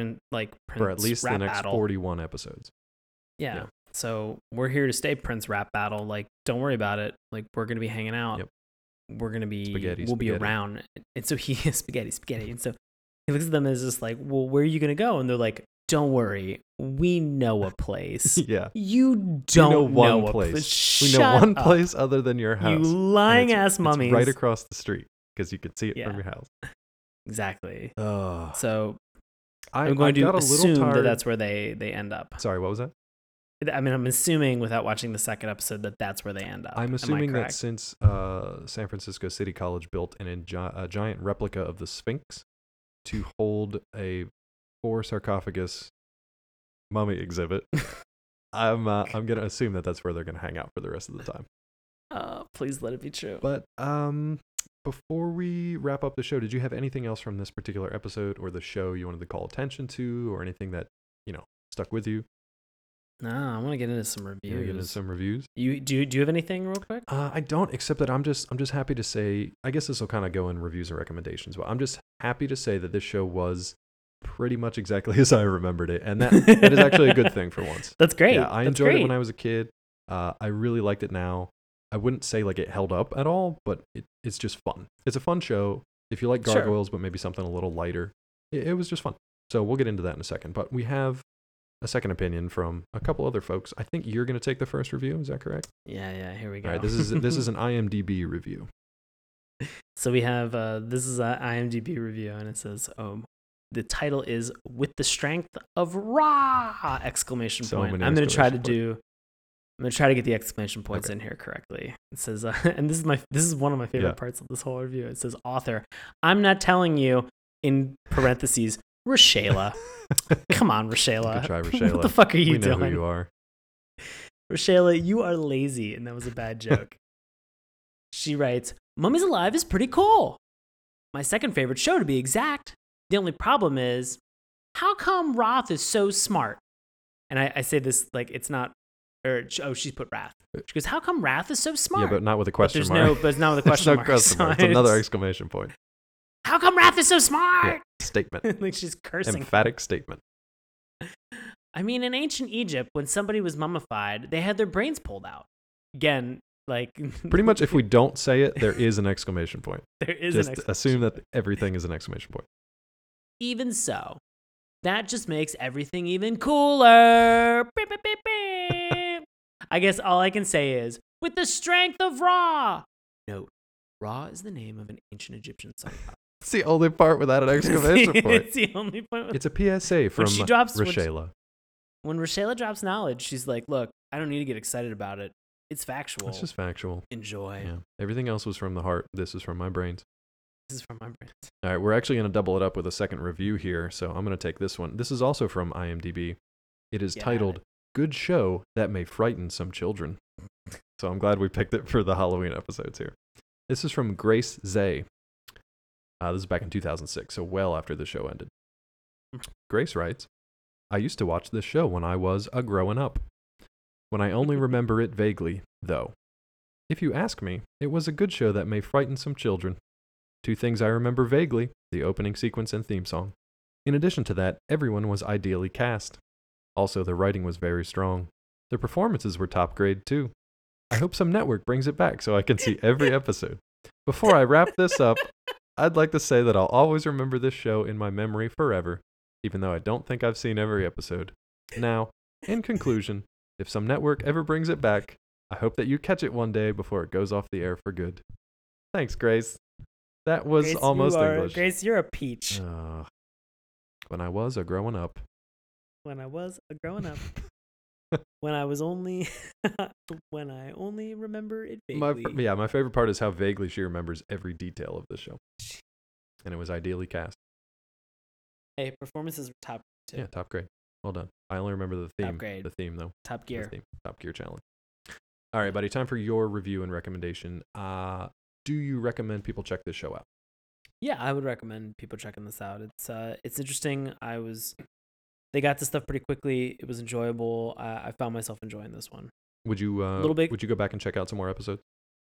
for at least the next 41 episodes. Yeah. So we're here to stay, Prince Rap Battle. Like, don't worry about it. Like, we're going to be hanging out. Yep. We're going to be, we'll be around. And so he is spaghetti. And so he looks at them and is just like, well, where are you going to go? And they're like, don't worry. We know a place. Yeah. You don't know one place. We know one place other than your house. You lying ass mummies. It's right across the street because you can see it from your house. Exactly. So I'm I going to assume that that's where they end up. Sorry, what was that? I mean, I'm assuming without watching the second episode that that's where they end up. I'm assuming that since San Francisco City College built a giant replica of the Sphinx to hold a 4 sarcophagus mummy exhibit, I'm going to assume that that's where they're going to hang out for the rest of the time. Please let it be true. But before we wrap up the show, did you have anything else from this particular episode or the show you wanted to call attention to, or anything that stuck with you? No, I want to get into some reviews. Do you have anything real quick? I don't, except that I'm just happy to say, I guess this will kind of go in reviews and recommendations, but I'm just happy to say that this show was pretty much exactly as I remembered it, and that is actually a good thing for once. That's great. Yeah, I enjoyed it when I was a kid. I really liked it now. I wouldn't say like it held up at all, but it's just fun. It's a fun show. If you like gargoyles, but maybe something a little lighter, it was just fun. So we'll get into that in a second. But we have a second opinion from a couple other folks. I think you're going to take the first review. Is that correct? Yeah. Here we go. All right, this is an IMDb review. So we have this is an IMDb review, and it says, the title is "With the Strength of Ra!" exclamation point. I'm going to try to get the exclamation points in here correctly. It says, and this is one of my favorite parts of this whole review. It says, author, I'm not telling you, in parentheses, Rashayla. Come on, Rashayla. Good try, Rashayla. What the fuck are you doing? We know who you are. Rashayla, you are lazy, and that was a bad joke. She writes, Mummies Alive is pretty cool. My second favorite show, to be exact. The only problem is, how come Roth is so smart? And I say this like it's not, she's put Wrath. She goes, how come Wrath is so smart? Yeah, but not with a question mark. But it's not with a question mark. It's another exclamation point. How come Wrath is so smart? Yeah, statement. Like she's cursing. Emphatic statement. I mean, in ancient Egypt, when somebody was mummified, they had their brains pulled out. Again, like... Pretty much if we don't say it, there is an exclamation point. There is just an exclamation point. Assume that everything is an exclamation point. Even so, that just makes everything even cooler. Beep, beep, beep, beep. I guess all I can say is, with the strength of Ra. Note, Ra is the name of an ancient Egyptian sun god. It's the only part without an exclamation point. It's the only point. It's a PSA from Rashayla. When Rashayla drops knowledge, she's like, look, I don't need to get excited about it. It's factual. It's just factual. Enjoy. Yeah. Everything else was from the heart. This is from my brains. This is from my brains. All right, we're actually going to double it up with a second review here, so I'm going to take this one. This is also from IMDb. It is titled, Good Show That May Frighten Some Children. So I'm glad we picked it for the Halloween episodes here. This is from Grace Zay. This is back in 2006, so well after the show ended. Grace writes, I used to watch this show when I was a growing up. When I only remember it vaguely, though. If you ask me, it was a good show that may frighten some children. 2 things I remember vaguely, the opening sequence and theme song. In addition to that, everyone was ideally cast. Also, the writing was very strong. The performances were top grade, too. I hope some network brings it back so I can see every episode. Before I wrap this up, I'd like to say that I'll always remember this show in my memory forever, even though I don't think I've seen every episode. Now, in conclusion, if some network ever brings it back, I hope that you catch it one day before it goes off the air for good. Thanks, Grace. That was Grace, almost English. Grace, you're a peach. When I was a growing up. When I was a growing up. When I was only, when I only remember it vaguely. My favorite part is how vaguely she remembers every detail of the show. And it was ideally cast. Hey, performances were top too. Yeah, top grade. Well done. I only remember the theme. Top grade. The theme, though. Top Gear. The theme. Top Gear challenge. All right, buddy. Time for your review and recommendation. Do you recommend people check this show out? Yeah, I would recommend people checking this out. It's interesting. They got this stuff pretty quickly. It was enjoyable. I found myself enjoying this one. Would you Would you go back and check out some more episodes?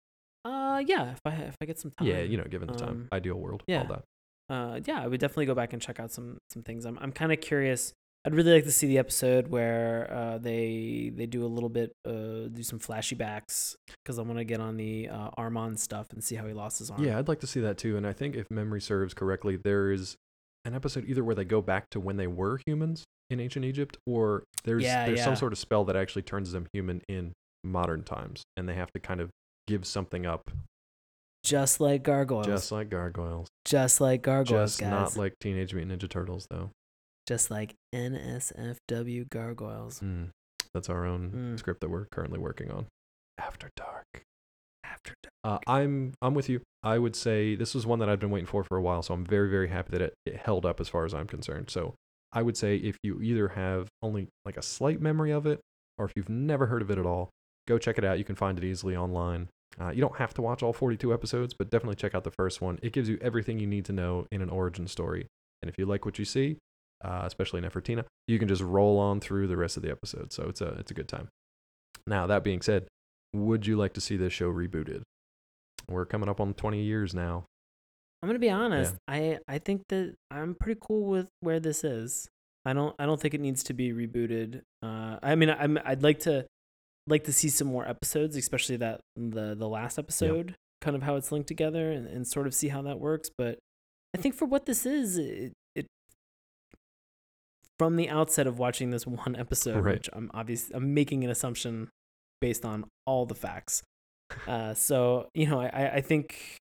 Yeah, if I get some time. Yeah, given the time, ideal world, yeah. all that. Yeah, I would definitely go back and check out some things. I'm kind of curious. I'd really like to see the episode where they do a little bit, do some flashbacks, because I want to get on the Armand stuff and see how he lost his arm. Yeah, I'd like to see that too. And I think if memory serves correctly, there is an episode either where they go back to when they were humans in ancient Egypt, or there's some sort of spell that actually turns them human in modern times, and they have to kind of give something up. Just like gargoyles. Just like gargoyles. Just like gargoyles, Just guys. not like Teenage Mutant Ninja Turtles, though. Just like NSFW gargoyles. That's our own script that we're currently working on. After Dark. After Dark. I'm with you. I would say this was one that I've been waiting for a while, so I'm very, very happy that it held up as far as I'm concerned. So I would say if you either have only like a slight memory of it, or if you've never heard of it at all, go check it out. You can find it easily online. You don't have to watch all 42 episodes, but definitely check out the first one. It gives you everything you need to know in an origin story. And if you like what you see, especially Nefertina, you can just roll on through the rest of the episode. So it's a good time. Now, that being said, would you like to see this show rebooted? We're coming up on 20 years now. I'm gonna be honest. Yeah. I think that I'm pretty cool with where this is. I don't think it needs to be rebooted. I mean, I'd like to see some more episodes, especially that the last episode, kind of how it's linked together, and sort of see how that works. But I think for what this is, it from the outset of watching this one episode, which I'm making an assumption based on all the facts. So I think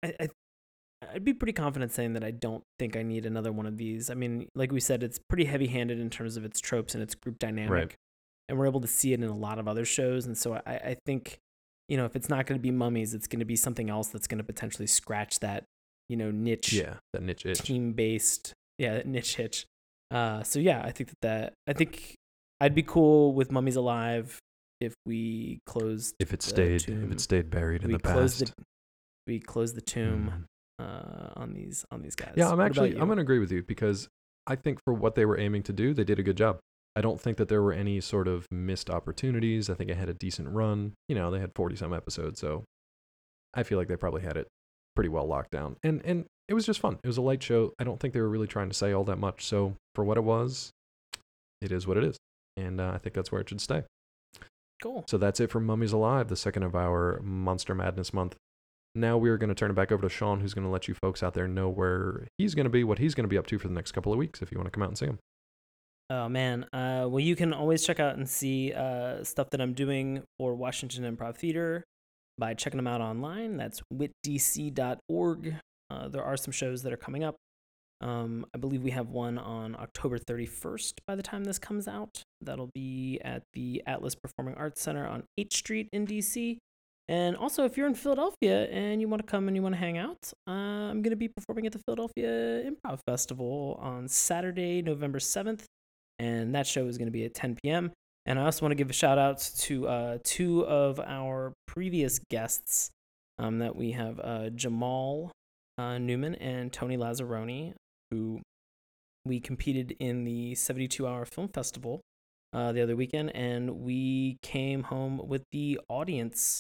I'd be pretty confident saying that I don't think I need another one of these. I mean, like we said, it's pretty heavy-handed in terms of its tropes and its group dynamic. Right. And we're able to see it in a lot of other shows. And so I think, if it's not going to be Mummies, it's going to be something else that's going to potentially scratch that, niche. Yeah, that niche itch. Team-based, niche itch. So yeah, I think I'd be cool with Mummies Alive if we closed. If it stayed buried in the past. We closed the tomb on these guys. Yeah, I'm going to agree with you, because I think for what they were aiming to do, they did a good job. I don't think that there were any sort of missed opportunities. I think it had a decent run. They had 40-some episodes, so I feel like they probably had it pretty well locked down. And it was just fun. It was a light show. I don't think they were really trying to say all that much. So for what it was, it is what it is. And I think that's where it should stay. Cool. So that's it for Mummies Alive, the second of our Monster Madness month. Now we're going to turn it back over to Sean, who's going to let you folks out there know where he's going to be, what he's going to be up to for the next couple of weeks, if you want to come out and see him. Oh, man. Well, you can always check out and see stuff that I'm doing for Washington Improv Theater by checking them out online. That's witdc.org. There are some shows that are coming up. I believe we have one on October 31st by the time this comes out. That'll be at the Atlas Performing Arts Center on 8th Street in DC. And also, if you're in Philadelphia and you want to come and you want to hang out, I'm going to be performing at the Philadelphia Improv Festival on Saturday, November 7th. And that show is going to be at 10 p.m. And I also want to give a shout out to two of our previous guests that we have, Jamal Newman and Tony Lazzaroni, who we competed in the 72-hour film festival the other weekend, and we came home with the audience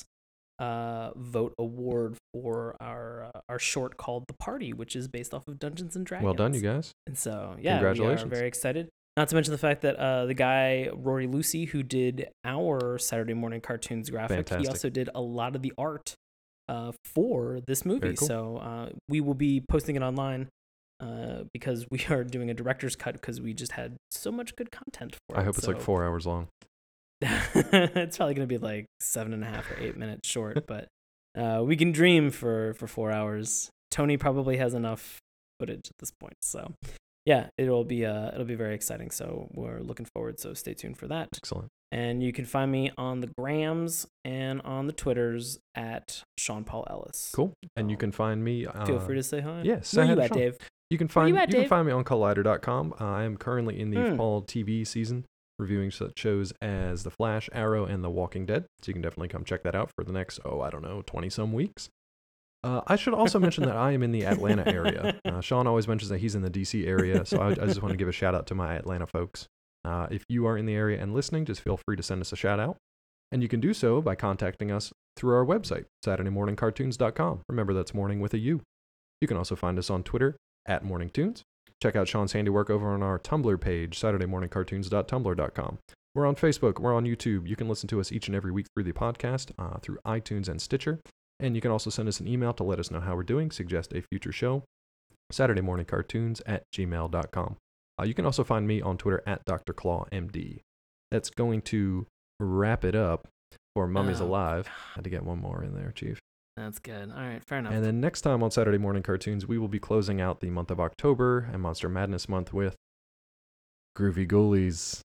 vote award for our short called The Party, which is based off of Dungeons and Dragons. Well done, you guys. And so, yeah, congratulations. We are very excited. Not to mention the fact that the guy, Rory Lucy, who did our Saturday morning cartoons graphic, Fantastic. He also did a lot of the art for this movie. Very cool. So we will be posting it online because we are doing a director's cut because we just had so much good content for it. I hope it's like 4 hours long. It's probably going to be like 7.5 or 8 minutes short, but we can dream for 4 hours. Tony probably has enough footage at this point. So yeah, it'll be very exciting. So we're looking forward. So stay tuned for that. Excellent. And you can find me on the Grams and on the Twitters at Sean Paul Ellis. Cool. And you can find me. Feel free to say hi. Yes. Where you at, Dave? You can find Dave? find me on Collider.com. I am currently in the fall TV season, reviewing such shows as The Flash, Arrow, and The Walking Dead. So you can definitely come check that out for the next 20-some weeks. I should also mention that I am in the Atlanta area. Sean always mentions that he's in the DC area, so I just want to give a shout out to my Atlanta folks. If you are in the area and listening, just feel free to send us a shout out. And you can do so by contacting us through our website, SaturdayMorningCartoons.com. Remember, that's morning with a U. You can also find us on Twitter at MorningTunes. Check out Sean's handiwork over on our Tumblr page, SaturdayMorningCartoons.tumblr.com. We're on Facebook. We're on YouTube. You can listen to us each and every week through the podcast, through iTunes and Stitcher. And you can also send us an email to let us know how we're doing, suggest a future show, SaturdayMorningCartoons@gmail.com. You can also find me on Twitter at Dr. Claw MD. That's going to wrap it up for Mummies Alive. Had to get one more in there, Chief. That's good. All right, fair enough. And then next time on Saturday Morning Cartoons, we will be closing out the month of October and Monster Madness month with Groovy Ghoulies.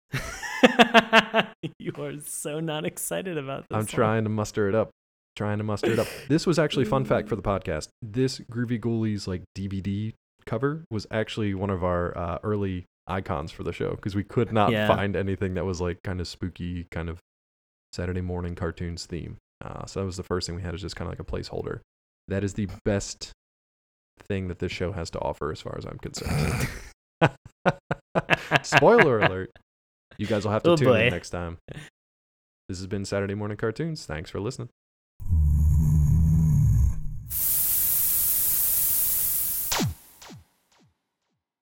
You are so not excited about this. I'm trying to muster it up. This was actually, fun fact for the podcast, this Groovy Ghoulies like DVD cover was actually one of our early icons for the show because we could not find anything that was like kind of spooky, kind of Saturday morning cartoons theme. So that was the first thing we had, is just kind of like a placeholder. That is the best thing that this show has to offer as far as I'm concerned. Spoiler alert. You guys will have to tune in next time. This has been Saturday Morning Cartoons. Thanks for listening.